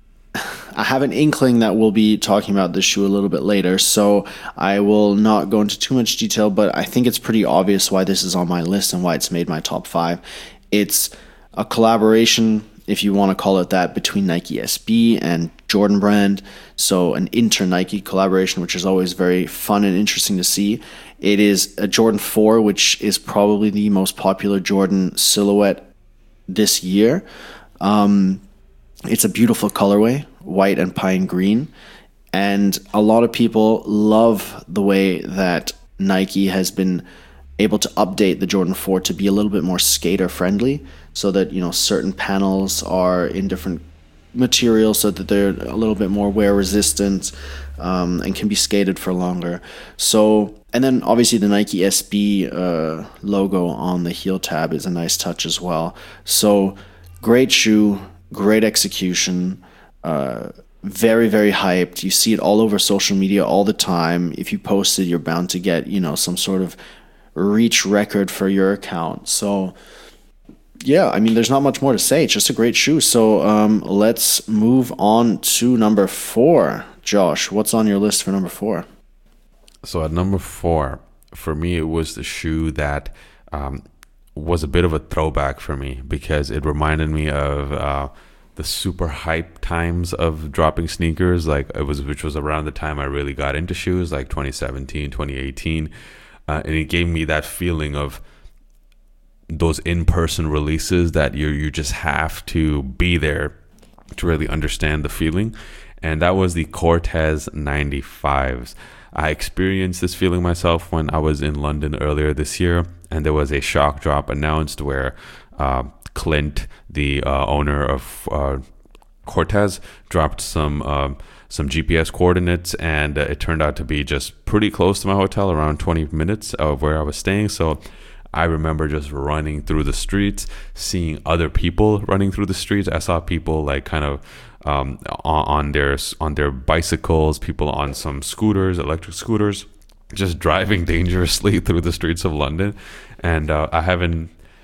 I have an inkling that we'll be talking about this shoe a little bit later, so I will not go into too much detail, but I think it's pretty obvious why this is on my list and why it's made my top five. It's a collaboration, if you want to call it that, between Nike S B and Jordan Brand, so an inter-Nike collaboration, which is always very fun and interesting to see. It is a Jordan four, which is probably the most popular Jordan silhouette this year. Um... It's a beautiful colorway, white and pine green, and a lot of people love the way that Nike has been able to update the Jordan four to be a little bit more skater friendly, so that, you know, certain panels are in different materials so that they're a little bit more wear resistant um, and can be skated for longer. So, and then obviously the Nike S B uh, logo on the heel tab is a nice touch as well. So great shoe. Great execution, uh, very, very hyped. You see it all over social media all the time. If you post it, you're bound to get, you know, some sort of reach record for your account. So, yeah, I mean, there's not much more to say. It's just a great shoe. So um, let's move on to number four. Josh, what's on your list for number four? So at number four, for me, it was the shoe that... Um, was a bit of a throwback for me because it reminded me of uh, the super hype times of dropping sneakers, like it was, which was around the time I really got into shoes, like twenty seventeen, twenty eighteen, uh, and it gave me that feeling of those in-person releases that you you just have to be there to really understand the feeling, and that was the Cortez ninety-fives. I experienced this feeling myself when I was in London earlier this year, and there was a shock drop announced where uh, Clint, the uh, owner of uh, Cortez, dropped some uh, some G P S coordinates, and uh, it turned out to be just pretty close to my hotel, around twenty minutes of where I was staying. So I remember just running through the streets, seeing other people running through the streets. I saw people like kind of um, on, on their on their bicycles, people on some scooters, electric scooters, just driving dangerously through the streets of London. And uh, I haven't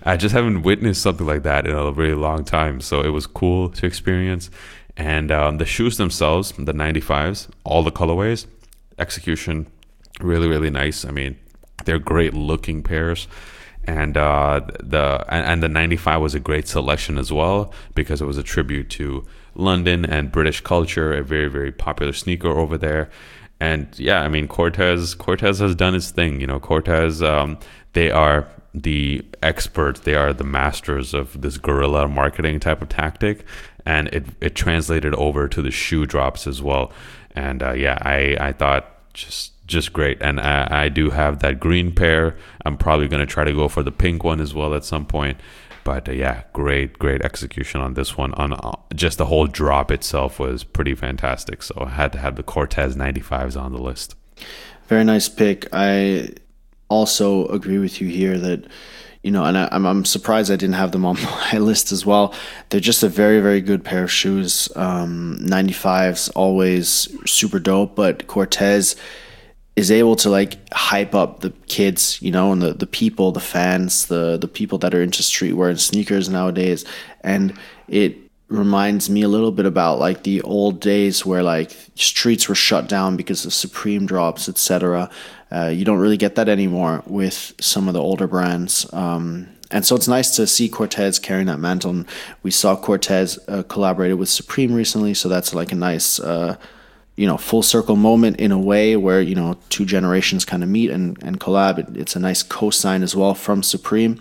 I just haven't witnessed something like that in a really long time. So it was cool to experience. And um, the shoes themselves, the ninety-fives, all the colorways, execution, really, really nice. I mean, they're great looking pairs. And uh, the and, and the ninety-five was a great selection as well, because it was a tribute to London and British culture, a very, very popular sneaker over there. And yeah, I mean, Cortez Cortez has done his thing. You know, Cortez, um, they are the experts. They are the masters of this guerrilla marketing type of tactic. And it, it translated over to the shoe drops as well. And uh, yeah, I, I thought just just great. And I, I do have that green pair. I'm probably going to try to go for the pink one as well at some point. But uh, yeah, great, great execution on this one. On uh, just the whole drop itself was pretty fantastic. So I had to have the Cortez ninety-fives on the list. Very nice pick. I also agree with you here that, you know, and I, I'm I'm surprised I didn't have them on my list as well. They're just a very, very good pair of shoes. Um, ninety-fives, always super dope, but Cortez is able to like hype up the kids, you know, and the, the people, the fans, the the people that are into streetwear and sneakers nowadays. And it reminds me a little bit about like the old days where like streets were shut down because of Supreme drops, et cetera. Uh, you don't really get that anymore with some of the older brands. Um, and so it's nice to see Cortez carrying that mantle. And we saw Cortez uh, collaborated with Supreme recently, so that's like a nice uh, you know, full circle moment in a way where, you know, two generations kind of meet and, and collab. It, it's a nice cosign as well from Supreme.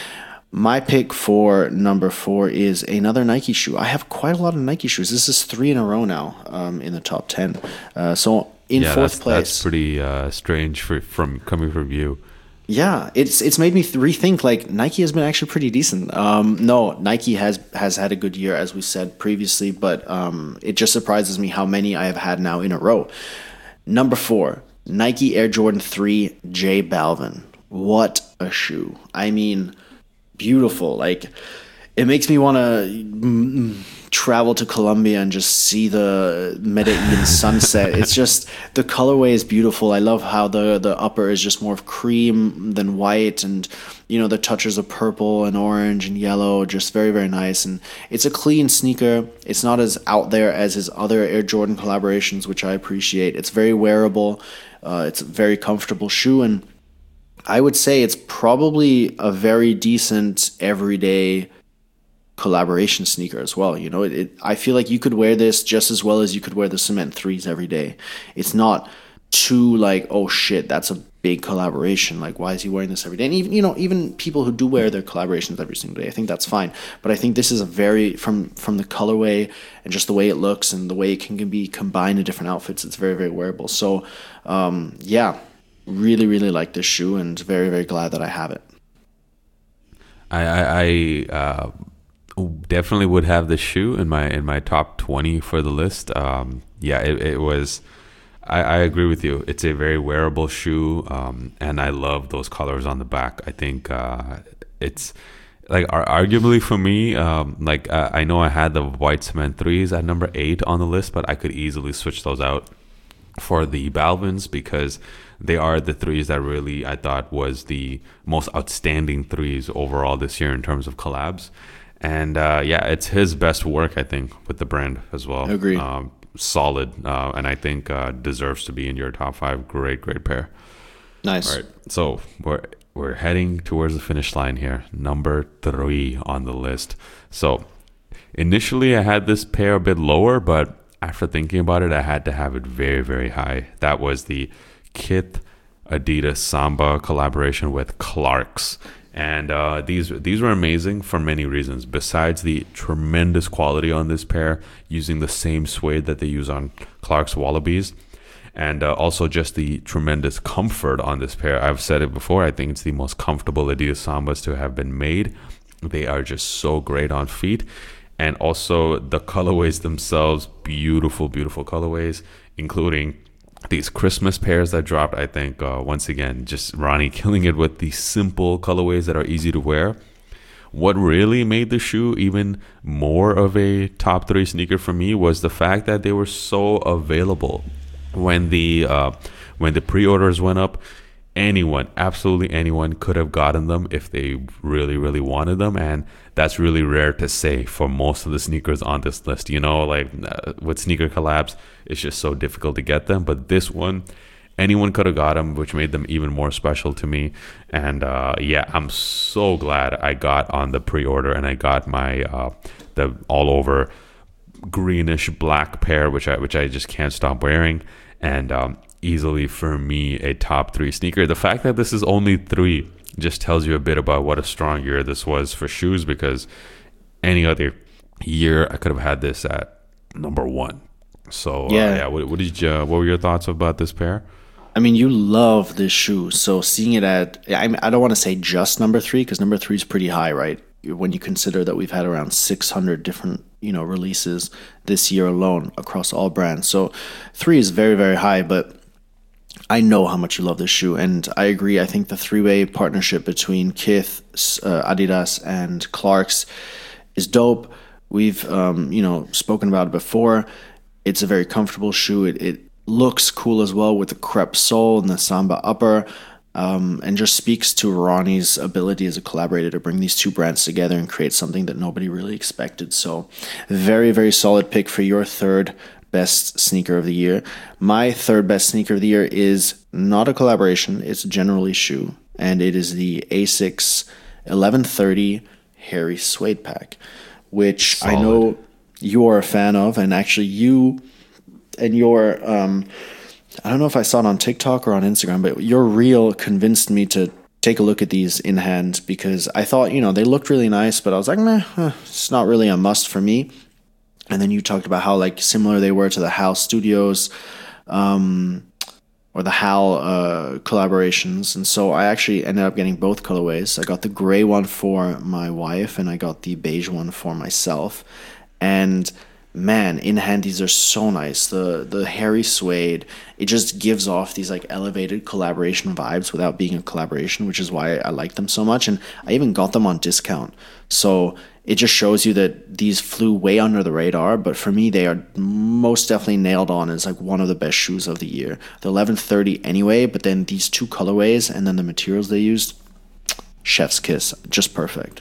My pick for number four is another Nike shoe. I have quite a lot of Nike shoes. This is three in a row now um, in the top ten. Uh, so in yeah, fourth that's, place. That's pretty uh, strange for, from coming from you. Yeah, it's it's made me rethink, like, Nike has been actually pretty decent. Um, no, Nike has has had a good year, as we said previously, but um, it just surprises me how many I have had now in a row. Number four, Nike Air Jordan three J Balvin. What a shoe. I mean, beautiful. Like, it makes me want to travel to Colombia and just see the Medellin sunset. It's just, the colorway is beautiful. I love how the the upper is just more of cream than white, and you know, the touches of purple and orange and yellow, just very, very nice. And it's a clean sneaker. It's not as out there as his other Air Jordan collaborations, which I appreciate. It's very wearable. Uh, it's a very comfortable shoe, and I would say it's probably a very decent everyday collaboration sneaker as well. You know, it, it I feel like you could wear this just as well as you could wear the Cement threes every day. It's not too like, oh shit, that's a big collaboration, like why is he wearing this every day? And even, you know, even people who do wear their collaborations every single day, I think that's fine. But I think this is a very, from from the colorway and just the way it looks and the way it can, can be combined in different outfits, it's very, very wearable. So um yeah, really, really like this shoe, and very, very glad that I have it. I I, I uh definitely would have this shoe in my in my top twenty for the list. Um, yeah, it, it was. I, I agree with you. It's a very wearable shoe, um, and I love those colors on the back. I think uh, it's like arguably for me. Um, like uh, I know I had the white Cement threes at number eight on the list, but I could easily switch those out for the Balvins, because they are the threes that really I thought was the most outstanding threes overall this year in terms of collabs. And uh, yeah, it's his best work, I think, with the brand as well. I agree. Um, solid, uh, and I think uh, deserves to be in your top five. Great, great pair. Nice. All right, so we're we're heading towards the finish line here. Number three on the list. So initially, I had this pair a bit lower, but after thinking about it, I had to have it very, very high. That was the Kith Adidas Samba collaboration with Clarks. And uh, these these were amazing for many reasons. Besides the tremendous quality on this pair, using the same suede that they use on Clark's Wallabies, and uh, also just the tremendous comfort on this pair. I've said it before, I think it's the most comfortable Adidas Sambas to have been made. They are just so great on feet. And also the colorways themselves, beautiful, beautiful colorways, including these Christmas pairs that dropped. I think uh, once again, just Ronnie killing it with the simple colorways that are easy to wear. What really made the shoe even more of a top three sneaker for me was the fact that they were so available. When the uh, when the pre-orders went up, anyone, absolutely anyone could have gotten them if they really, really wanted them. And that's really rare to say for most of the sneakers on this list. You know, like uh, with sneaker collabs, it's just so difficult to get them. But this one, anyone could have got them, which made them even more special to me. And uh, yeah, I'm so glad I got on the pre-order and I got my uh, the all over greenish black pair, which I which I just can't stop wearing. And um, easily for me a top three sneaker. The fact that this is only three just tells you a bit about what a strong year this was for shoes, because any other year I could have had this at number one. So yeah, uh, yeah what, what did you? Uh, what were your thoughts about this pair? I mean, you love this shoe, so seeing it at, I mean, I don't want to say just number three, because number three is pretty high, right? When you consider that we've had around six hundred different, you know, releases this year alone across all brands. So three is very, very high, but I know how much you love this shoe, and I agree. I think the three-way partnership between Kith, uh, Adidas, and Clarks is dope. We've, um, you know, spoken about it before. It's a very comfortable shoe. It, it looks cool as well with the crepe sole and the Samba upper, um, and just speaks to Ronnie's ability as a collaborator to bring these two brands together and create something that nobody really expected. So very, very solid pick for your third best sneaker of the year. My third best sneaker of the year is not a collaboration. It's a generally shoe, and it is the Asics eleven thirty Hairy Suede Pack, which solid. I know you are a fan of, and actually you and your um I don't know if I saw it on TikTok or on Instagram, but your reel convinced me to take a look at these in hand, because I thought, you know, they looked really nice, but I was like, meh, eh, it's not really a must for me. And then you talked about how like similar they were to the Hal Studios um, or the Hal uh, collaborations. And so I actually ended up getting both colorways. I got the gray one for my wife and I got the beige one for myself. And man, in hand, these are so nice. The the hairy suede, it just gives off these like elevated collaboration vibes without being a collaboration, which is why I like them so much. And I even got them on discount. So it just shows you that these flew way under the radar, but for me, they are most definitely nailed on as like one of the best shoes of the year. The eleven thirty anyway, but then these two colorways and then the materials they used, chef's kiss, just perfect.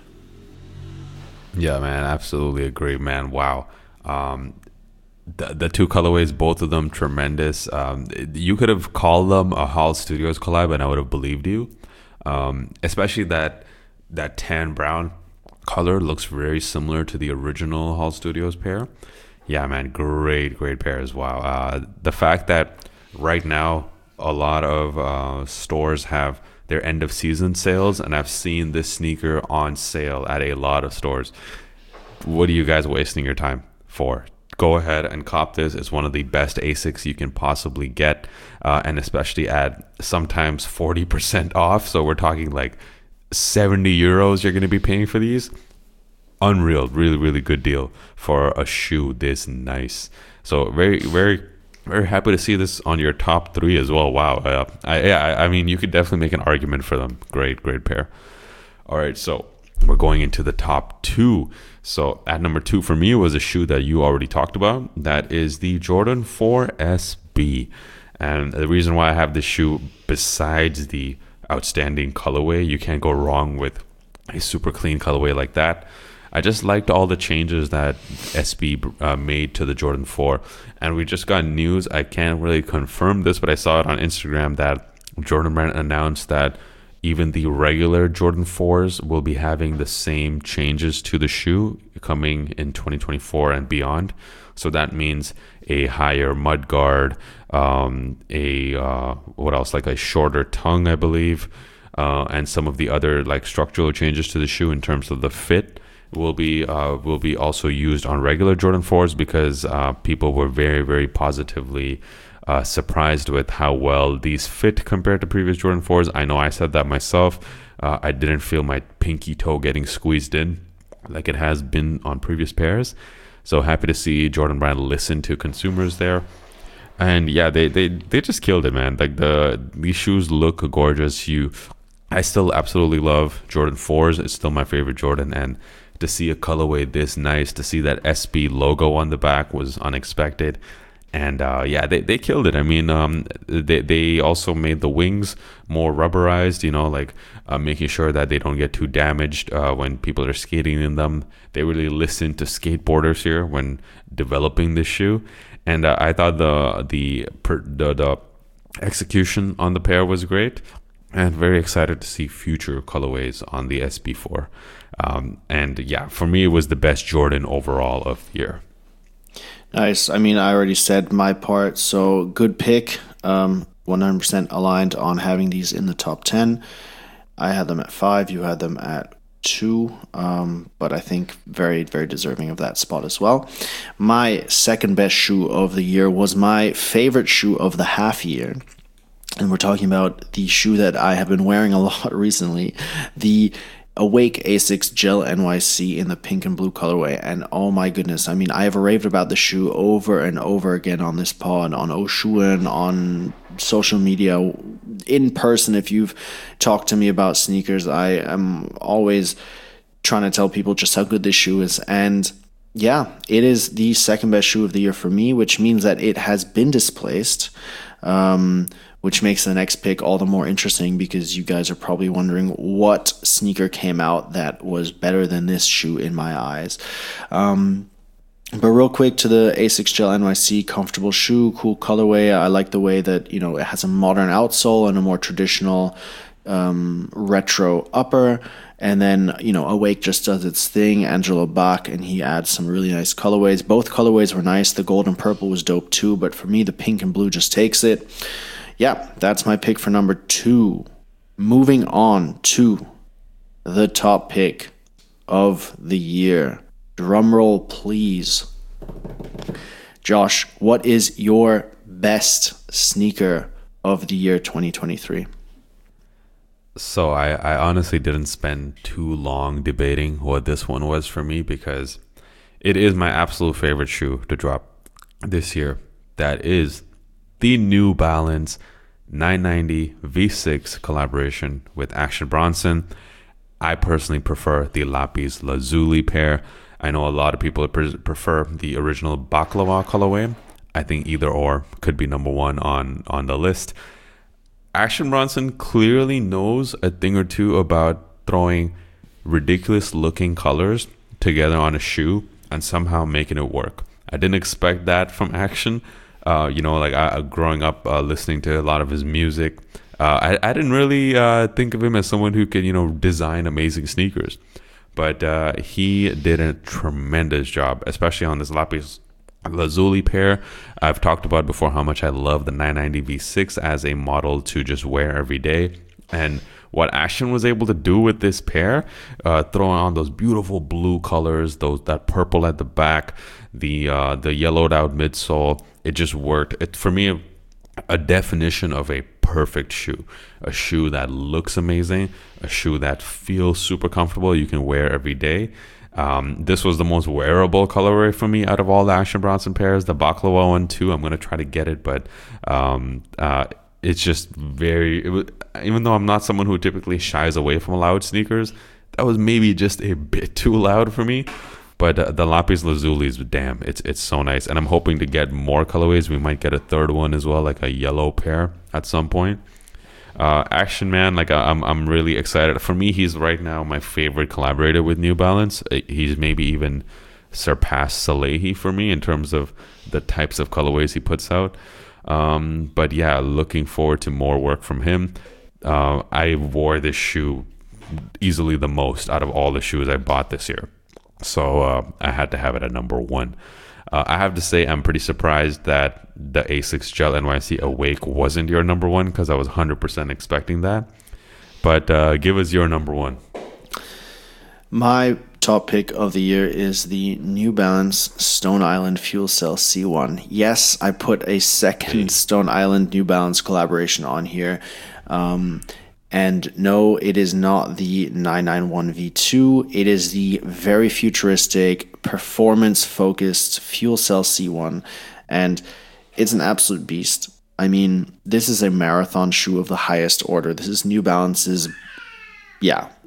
Yeah, man, absolutely agree, man. Wow. Um, the, the two colorways, both of them tremendous. Um, you could have called them a Hal Studios collab and I would have believed you. Um, especially that that tan brown color looks very similar to the original Hal Studios pair. Yeah, man, great, great pair as well. Uh, the fact that right now a lot of uh, stores have their end of season sales, and I've seen this sneaker on sale at a lot of stores. What are you guys wasting your time for? Go ahead and cop this. It's one of the best Asics you can possibly get, uh, and especially at sometimes forty percent off. So we're talking like seventy euros you're going to be paying for these. Unreal, really, really good deal for a shoe this nice. So very, very, very happy to see this on your top three as well. Wow. Uh, I, yeah, I mean, you could definitely make an argument for them. Great, great pair. All right, so we're going into the top two. So at number two for me was a shoe that you already talked about. That is the Jordan four S B. And the reason why I have this shoe, besides the outstanding colorway, you can't go wrong with a super clean colorway like that. I just liked all the changes that S B uh, made to the Jordan four. And we just got news. I can't really confirm this, but I saw it on Instagram that Jordan Brand announced that even the regular Jordan fours will be having the same changes to the shoe coming in twenty twenty-four and beyond. So that means a higher mud guard, um, a uh, what else? Like a shorter tongue, I believe, uh, and some of the other like structural changes to the shoe in terms of the fit will be uh, will be also used on regular Jordan fours, because uh, people were very, very positively uh, surprised with how well these fit compared to previous Jordan fours. I know I said that myself. Uh, I didn't feel my pinky toe getting squeezed in like it has been on previous pairs. So happy to see Jordan Brand listen to consumers there. And yeah, they they they just killed it, man. Like the these shoes look gorgeous. You, I still absolutely love Jordan fours. It's still my favorite Jordan, and to see a colorway this nice, to see that S B logo on the back was unexpected. And uh, yeah, they, they killed it. I mean, um, they they also made the wings more rubberized, you know, like uh, making sure that they don't get too damaged uh, when people are skating in them. They really listened to skateboarders here when developing this shoe. And uh, I thought the the, the the execution on the pair was great. And very excited to see future colorways on the S B four. Um, and yeah, for me, it was the best Jordan overall of the year. Nice. I mean, I already said my part, so good pick. Um, one hundred percent aligned on having these in the top ten. I had them at five. You had them at two. Um, but I think very, very deserving of that spot as well. My second best shoe of the year was my favorite shoe of the half year. And we're talking about the shoe that I have been wearing a lot recently, the Awake Asics Gel N Y C in the pink and blue colorway. And oh my goodness, I mean, I have raved about the shoe over and over again on this pod, on Oshuan, on social media, in person. If you've talked to me about sneakers, I am always trying to tell people just how good this shoe is. And yeah, it is the second best shoe of the year for me, which means that it has been displaced. Um, which makes the next pick all the more interesting because you guys are probably wondering what sneaker came out that was better than this shoe in my eyes. Um, but real quick to the Asics Gel N Y C, comfortable shoe, cool colorway. I like the way that, you know, it has a modern outsole and a more traditional um, retro upper. And then, you know, Awake just does its thing, Angelo Bach, and he adds some really nice colorways. Both colorways were nice. The gold and purple was dope too, but for me, the pink and blue just takes it. Yeah, that's my pick for number two. Moving on to the top pick of the year. Drumroll, please. Josh, what is your best sneaker of the year twenty twenty-three? So I, I honestly didn't spend too long debating what this one was for me because it is my absolute favorite shoe to drop this year. That is the New Balance nine ninety V six collaboration with Action Bronson. I personally prefer the Lapis Lazuli pair. I know a lot of people prefer the original Baklava colorway. I think either or could be number one on, on the list. Action Bronson clearly knows a thing or two about throwing ridiculous looking colors together on a shoe and somehow making it work. I didn't expect that from Action. Uh, you know, like I, growing up uh, listening to a lot of his music, uh, I, I didn't really uh, think of him as someone who could, you know, design amazing sneakers. But uh, he did a tremendous job, especially on this Lapis Lazuli pair. I've talked about before how much I love the nine ninety V six as a model to just wear every day. And what Action was able to do with this pair, uh, throwing on those beautiful blue colors, those that purple at the back, the uh, the yellowed out midsole, it just worked. It for me, a definition of a perfect shoe, a shoe that looks amazing, a shoe that feels super comfortable, you can wear every day. Um, this was the most wearable colorway for me out of all the Action Bronson pairs. The Baklava one too, I'm going to try to get it, but um, uh, it's just very, it was, even though I'm not someone who typically shies away from loud sneakers, that was maybe just a bit too loud for me. But uh, the Lapis Lazuli is, damn, it's it's so nice. And I'm hoping to get more colorways. We might get a third one as well, like a yellow pair at some point. Uh, Action Man, like I'm I'm really excited. For me, he's right now my favorite collaborator with New Balance. He's maybe even surpassed Salehi for me in terms of the types of colorways he puts out. Um, but yeah, looking forward to more work from him. Uh, I wore this shoe easily the most out of all the shoes I bought this year. So uh, I had to have it at number one. Uh, I have to say I'm pretty surprised that the Asics Gel N Y C Awake wasn't your number one because I was one hundred percent expecting that. But uh, give us your number one. My top pick of the year is the New Balance Stone Island Fuel Cell C one. Yes, I put a second Stone Island New Balance collaboration on here. Um, and no, it is not the nine ninety-one V two. It is the very futuristic, performance-focused Fuel Cell C one. And it's an absolute beast. I mean, this is a marathon shoe of the highest order. This is New Balance's, yeah,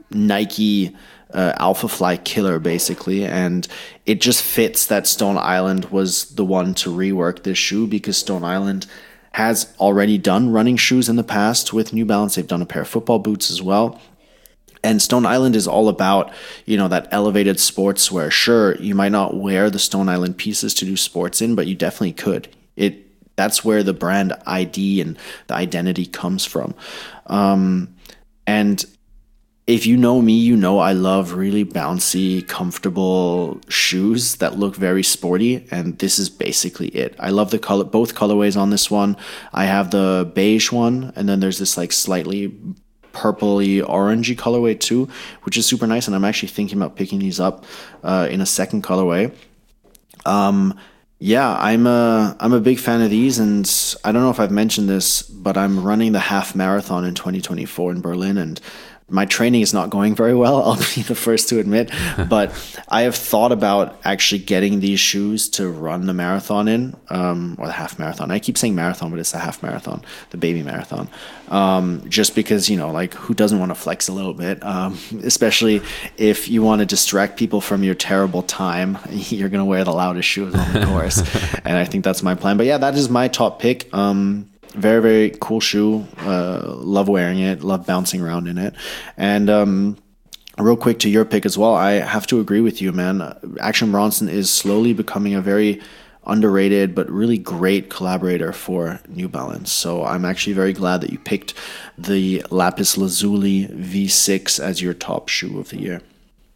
Nike uh, Alpha Fly killer, basically. And it just fits that Stone Island was the one to rework this shoe, because Stone Island has already done running shoes in the past with New Balance. They've done a pair of football boots as well. And Stone Island is all about, you know, that elevated sportswear. Sure, you might not wear the Stone Island pieces to do sports in, but you definitely could. It that's where the brand I D and the identity comes from. Um, and if you know me, you know I love really bouncy, comfortable shoes that look very sporty, and this is basically it. I love the color, both colorways on this one. I have the beige one, and then there's this like slightly purpley orangey colorway too, which is super nice, and I'm actually thinking about picking these up uh, in a second colorway. Um, yeah, I'm a I'm a big fan of these, and I don't know if I've mentioned this, but I'm running the half marathon in twenty twenty-four in Berlin, and my training is not going very well, I'll be the first to admit, but I have thought about actually getting these shoes to run the marathon in, um, or the half marathon. I keep saying marathon, but it's the half marathon, the baby marathon. Um, just because, you know, like, who doesn't want to flex a little bit? Um, especially if you want to distract people from your terrible time, you're going to wear the loudest shoes on the course. And I think that's my plan. But yeah, that is my top pick. Um, Very, very cool shoe. Uh, love wearing it. Love bouncing around in it. And um, real quick to your pick as well, I have to agree with you, man. Action Bronson is slowly becoming a very underrated but really great collaborator for New Balance. So I'm actually very glad that you picked the Lapis Lazuli V six as your top shoe of the year.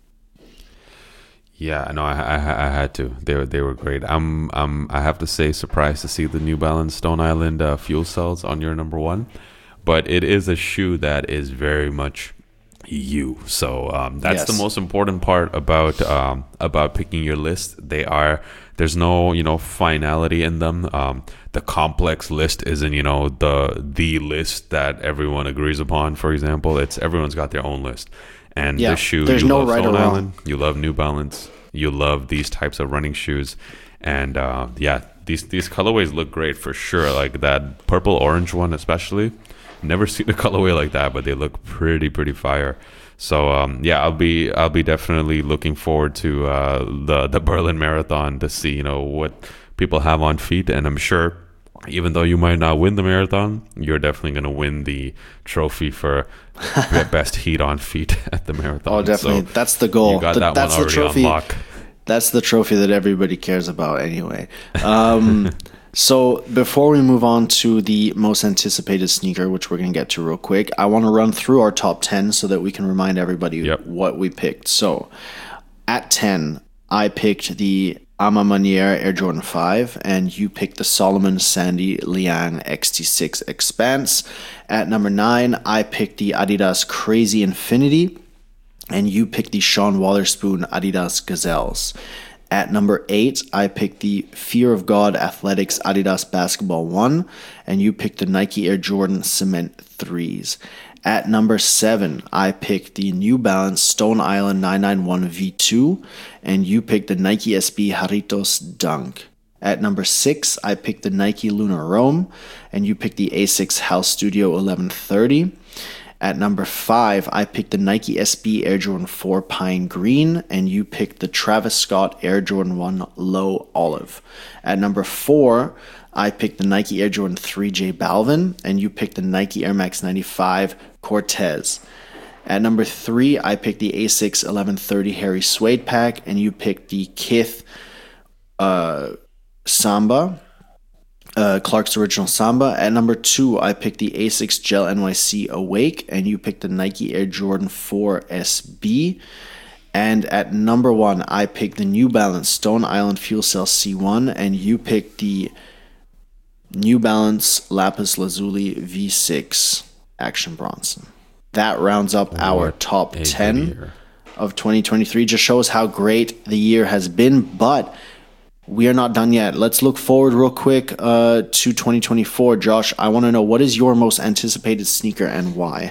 Yeah, no, I, I I had to. They were they were great. I'm um I have to say, surprised to see the New Balance Stone Island uh, fuel cells on your number one, but it is a shoe that is very much you. So um, that's Yes. the most important part about um about picking your list. They are there's no you know finality in them. Um, the complex list isn't you know the the list that everyone agrees upon. For example, it's everyone's got their own list. And Yeah, this shoe, there's you no love right or Stone wrong. Island, you love New Balance, you love these types of running shoes, and uh, yeah, these these colorways look great for sure. Like that purple orange one, especially. Never seen a colorway like that, but they look pretty pretty fire. So um, yeah, I'll be I'll be definitely looking forward to uh, the the Berlin Marathon to see you know what people have on feet, and I'm sure, even though you might not win the marathon, you're definitely going to win the trophy for best heat on feet at the marathon. Oh, definitely. So that's the goal. you got The- that that's one the already trophy. on lock. That's the trophy that everybody cares about anyway. Um, so before we move on to the most anticipated sneaker, which we're going to get to real quick, I want to run through our top ten so that we can remind everybody Yep. what we picked. So at ten, I picked the Ama Maniere Air Jordan five, and you picked the Solomon Sandy Liang X T six Expanse. At number nine, I picked the Adidas Crazy Infinity, and you picked the Sean Wotherspoon Adidas Gazelles. At number eight, I picked the Fear of God Athletics Adidas Basketball one, and you picked the Nike Air Jordan Cement threes. At number seven, I picked the New Balance Stone Island nine ninety-one V two, and you picked the Nike S B Jarritos Dunk. At number six, I picked the Nike Lunar Rome, and you picked the Asics House Studio eleven thirty. At number five, I picked the Nike S B Air Jordan four Pine Green, and you picked the Travis Scott Air Jordan one Low Olive. At number four, I picked the Nike Air Jordan three J Balvin, and you picked the Nike Air Max ninety-five Cortez. At number three, I picked the Asics eleven thirty Harry Suede Pack, and you picked the Kith uh, Samba. Uh, Clark's Original Samba. At number two, I picked the Asics Gel N Y C Awake, and you picked the Nike Air Jordan four S B. And at number one, I picked the New Balance Stone Island Fuel Cell C one, and you picked the New Balance Lapis Lazuli V six Action Bronson. That rounds up our What top a good ten year. of twenty twenty-three. Just shows how great the year has been, but we are not done yet. Let's look forward real quick uh, to twenty twenty-four. Josh, I want to know, what is your most anticipated sneaker and why?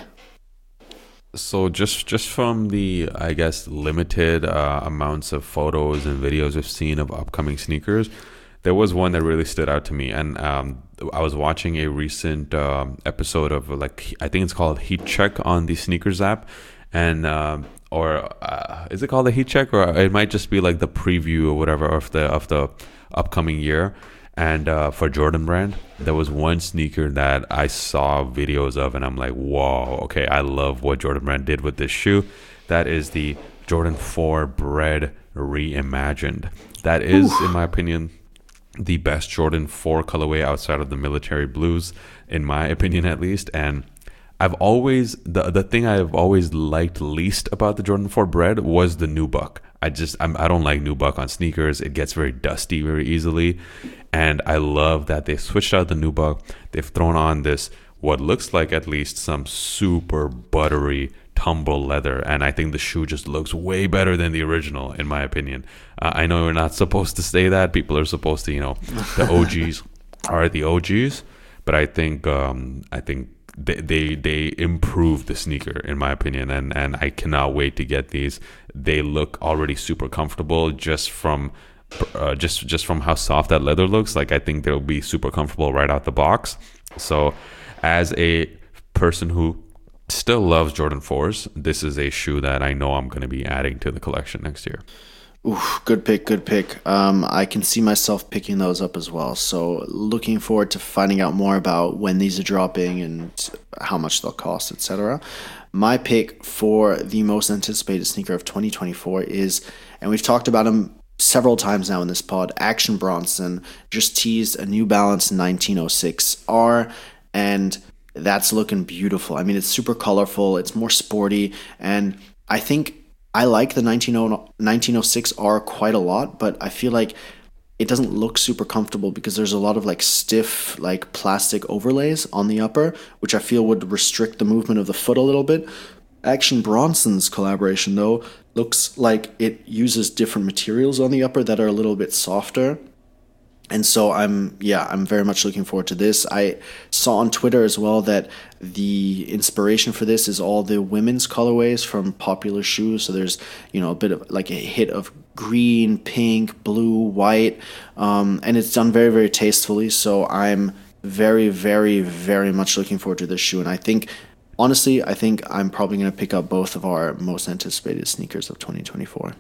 So just just from the I guess limited uh, amounts of photos and videos we've seen of upcoming sneakers, there was one that really stood out to me, and um, I was watching a recent um, episode of like I think it's called Heat Check on the Sneakers app, and um, or uh, is it called a heat check, or it might just be like the preview or whatever of the of the upcoming year. And uh, for Jordan Brand, there was one sneaker that I saw videos of, and I'm like, whoa, okay, I love what Jordan Brand did with this shoe. That is the Jordan four Bred reimagined. That is, Ooh. in my opinion, the best Jordan four colorway outside of the military blues, in my opinion at least. And I've always, the the thing I've always liked least about the Jordan four Bred was the nubuck. I just, I'm, I don't like nubuck on sneakers. It gets very dusty very easily. And I love that they switched out the nubuck. They've thrown on this, what looks like at least some super buttery tumble leather. And I think the shoe just looks way better than the original, in my opinion. Uh, I know we're not supposed to say that. People are supposed to, you know, the O Gs are the O Gs. But I think, um, I think, They, they they improved the sneaker, in my opinion, and and I cannot wait to get these. They look already super comfortable just from uh, just just from how soft that leather looks. Like, I think they'll be super comfortable right out the box. So as a person who still loves Jordan fours, this is a shoe that I know I'm going to be adding to the collection next year. Oof, good pick, good pick. Um, I can see myself picking those up as well. So looking forward to finding out more about when these are dropping and how much they'll cost, et cetera. My pick for the most anticipated sneaker of twenty twenty-four is, and we've talked about them several times now in this pod, Action Bronson just teased a New Balance nineteen oh six R, and that's looking beautiful. I mean, it's super colorful, it's more sporty, and I think I like the nineteen oh six R quite a lot, but I feel like it doesn't look super comfortable because there's a lot of like stiff like plastic overlays on the upper, which I feel would restrict the movement of the foot a little bit. Action Bronson's collaboration though looks like it uses different materials on the upper that are a little bit softer. And so I'm, yeah, I'm very much looking forward to this. I saw on Twitter as well that the inspiration for this is all the women's colorways from popular shoes. So there's, you know, a bit of like a hit of green, pink, blue, white, um, and it's done very, very tastefully. So I'm very, very, very much looking forward to this shoe. And I think, honestly, I think I'm probably going to pick up both of our most anticipated sneakers of twenty twenty-four.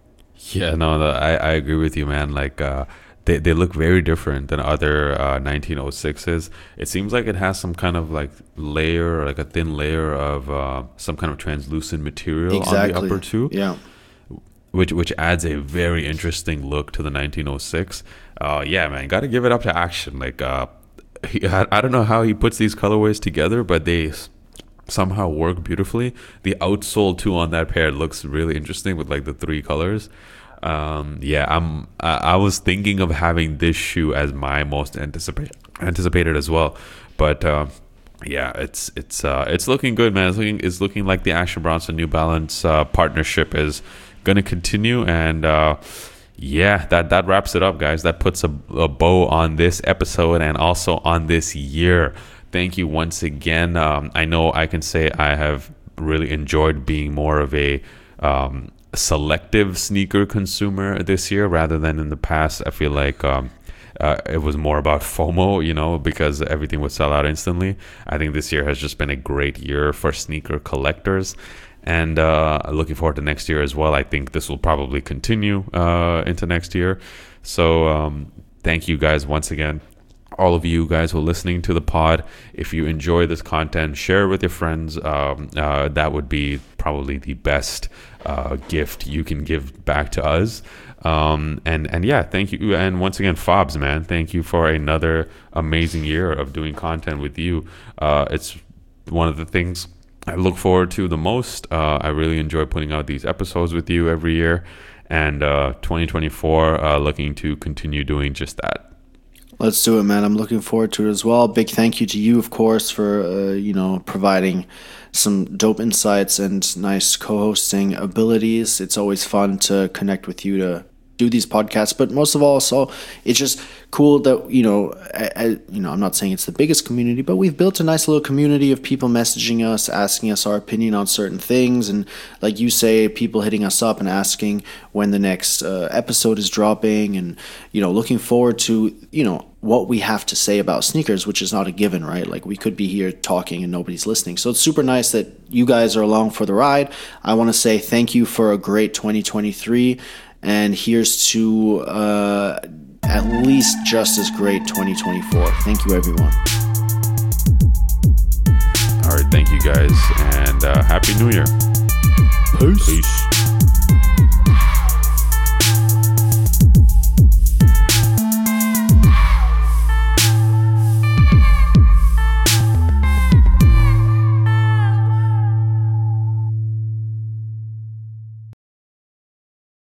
Yeah, no, the, I, I agree with you, man. Like, uh, They they look very different than other uh, nineteen oh sixes. It seems like it has some kind of like layer, like a thin layer of uh, some kind of translucent material exactly. on the upper too. Yeah, which which adds a very interesting look to the nineteen oh six. Uh, yeah, man, got to give it up to Action. Like, uh, he, I, I don't know how he puts these colorways together, but they somehow work beautifully. The outsole too on that pair looks really interesting with like the three colors. Um, yeah, I'm. I, I was thinking of having this shoe as my most anticipated anticipated as well, but uh, yeah, it's it's uh, it's looking good, man. It's looking it's looking like the Action Bronson New Balance uh, partnership is going to continue, and uh, yeah, that that wraps it up, guys. That puts a, a bow on this episode and also on this year. Thank you once again. Um, I know I can say I have really enjoyed being more of a um, selective sneaker consumer this year rather than in the past. I feel like um, uh, it was more about FOMO, you know, because everything would sell out instantly. I think this year has just been a great year for sneaker collectors, and uh, looking forward to next year as well. I think this will probably continue uh, into next year. So um, thank you guys once again. All of you guys who are listening to the pod, if you enjoy this content, share it with your friends. Um, uh, that would be probably the best uh, gift you can give back to us. Um, and, and yeah, thank you. And once again, Fobs, man, thank you for another amazing year of doing content with you. Uh, it's one of the things I look forward to the most. Uh, I really enjoy putting out these episodes with you every year. And uh, twenty twenty-four, uh, looking to continue doing just that. Let's do it, man. I'm looking forward to it as well. Big thank you to you, of course, for uh, you know providing some dope insights and nice co-hosting abilities. It's always fun to connect with you to do these podcasts, but most of all, so it's just cool that you know, I, I, you know, I'm not saying it's the biggest community, but we've built a nice little community of people messaging us, asking us our opinion on certain things, and like you say, people hitting us up and asking when the next uh, episode is dropping, and you know, looking forward to you know what we have to say about sneakers, which is not a given, right? Like we could be here talking and nobody's listening. So it's super nice that you guys are along for the ride. I want to say thank you for a great twenty twenty-three, and here's to uh, at least just as great twenty twenty-four. Thank you, everyone. All right, thank you guys, and uh, Happy New Year. Peace. Peace.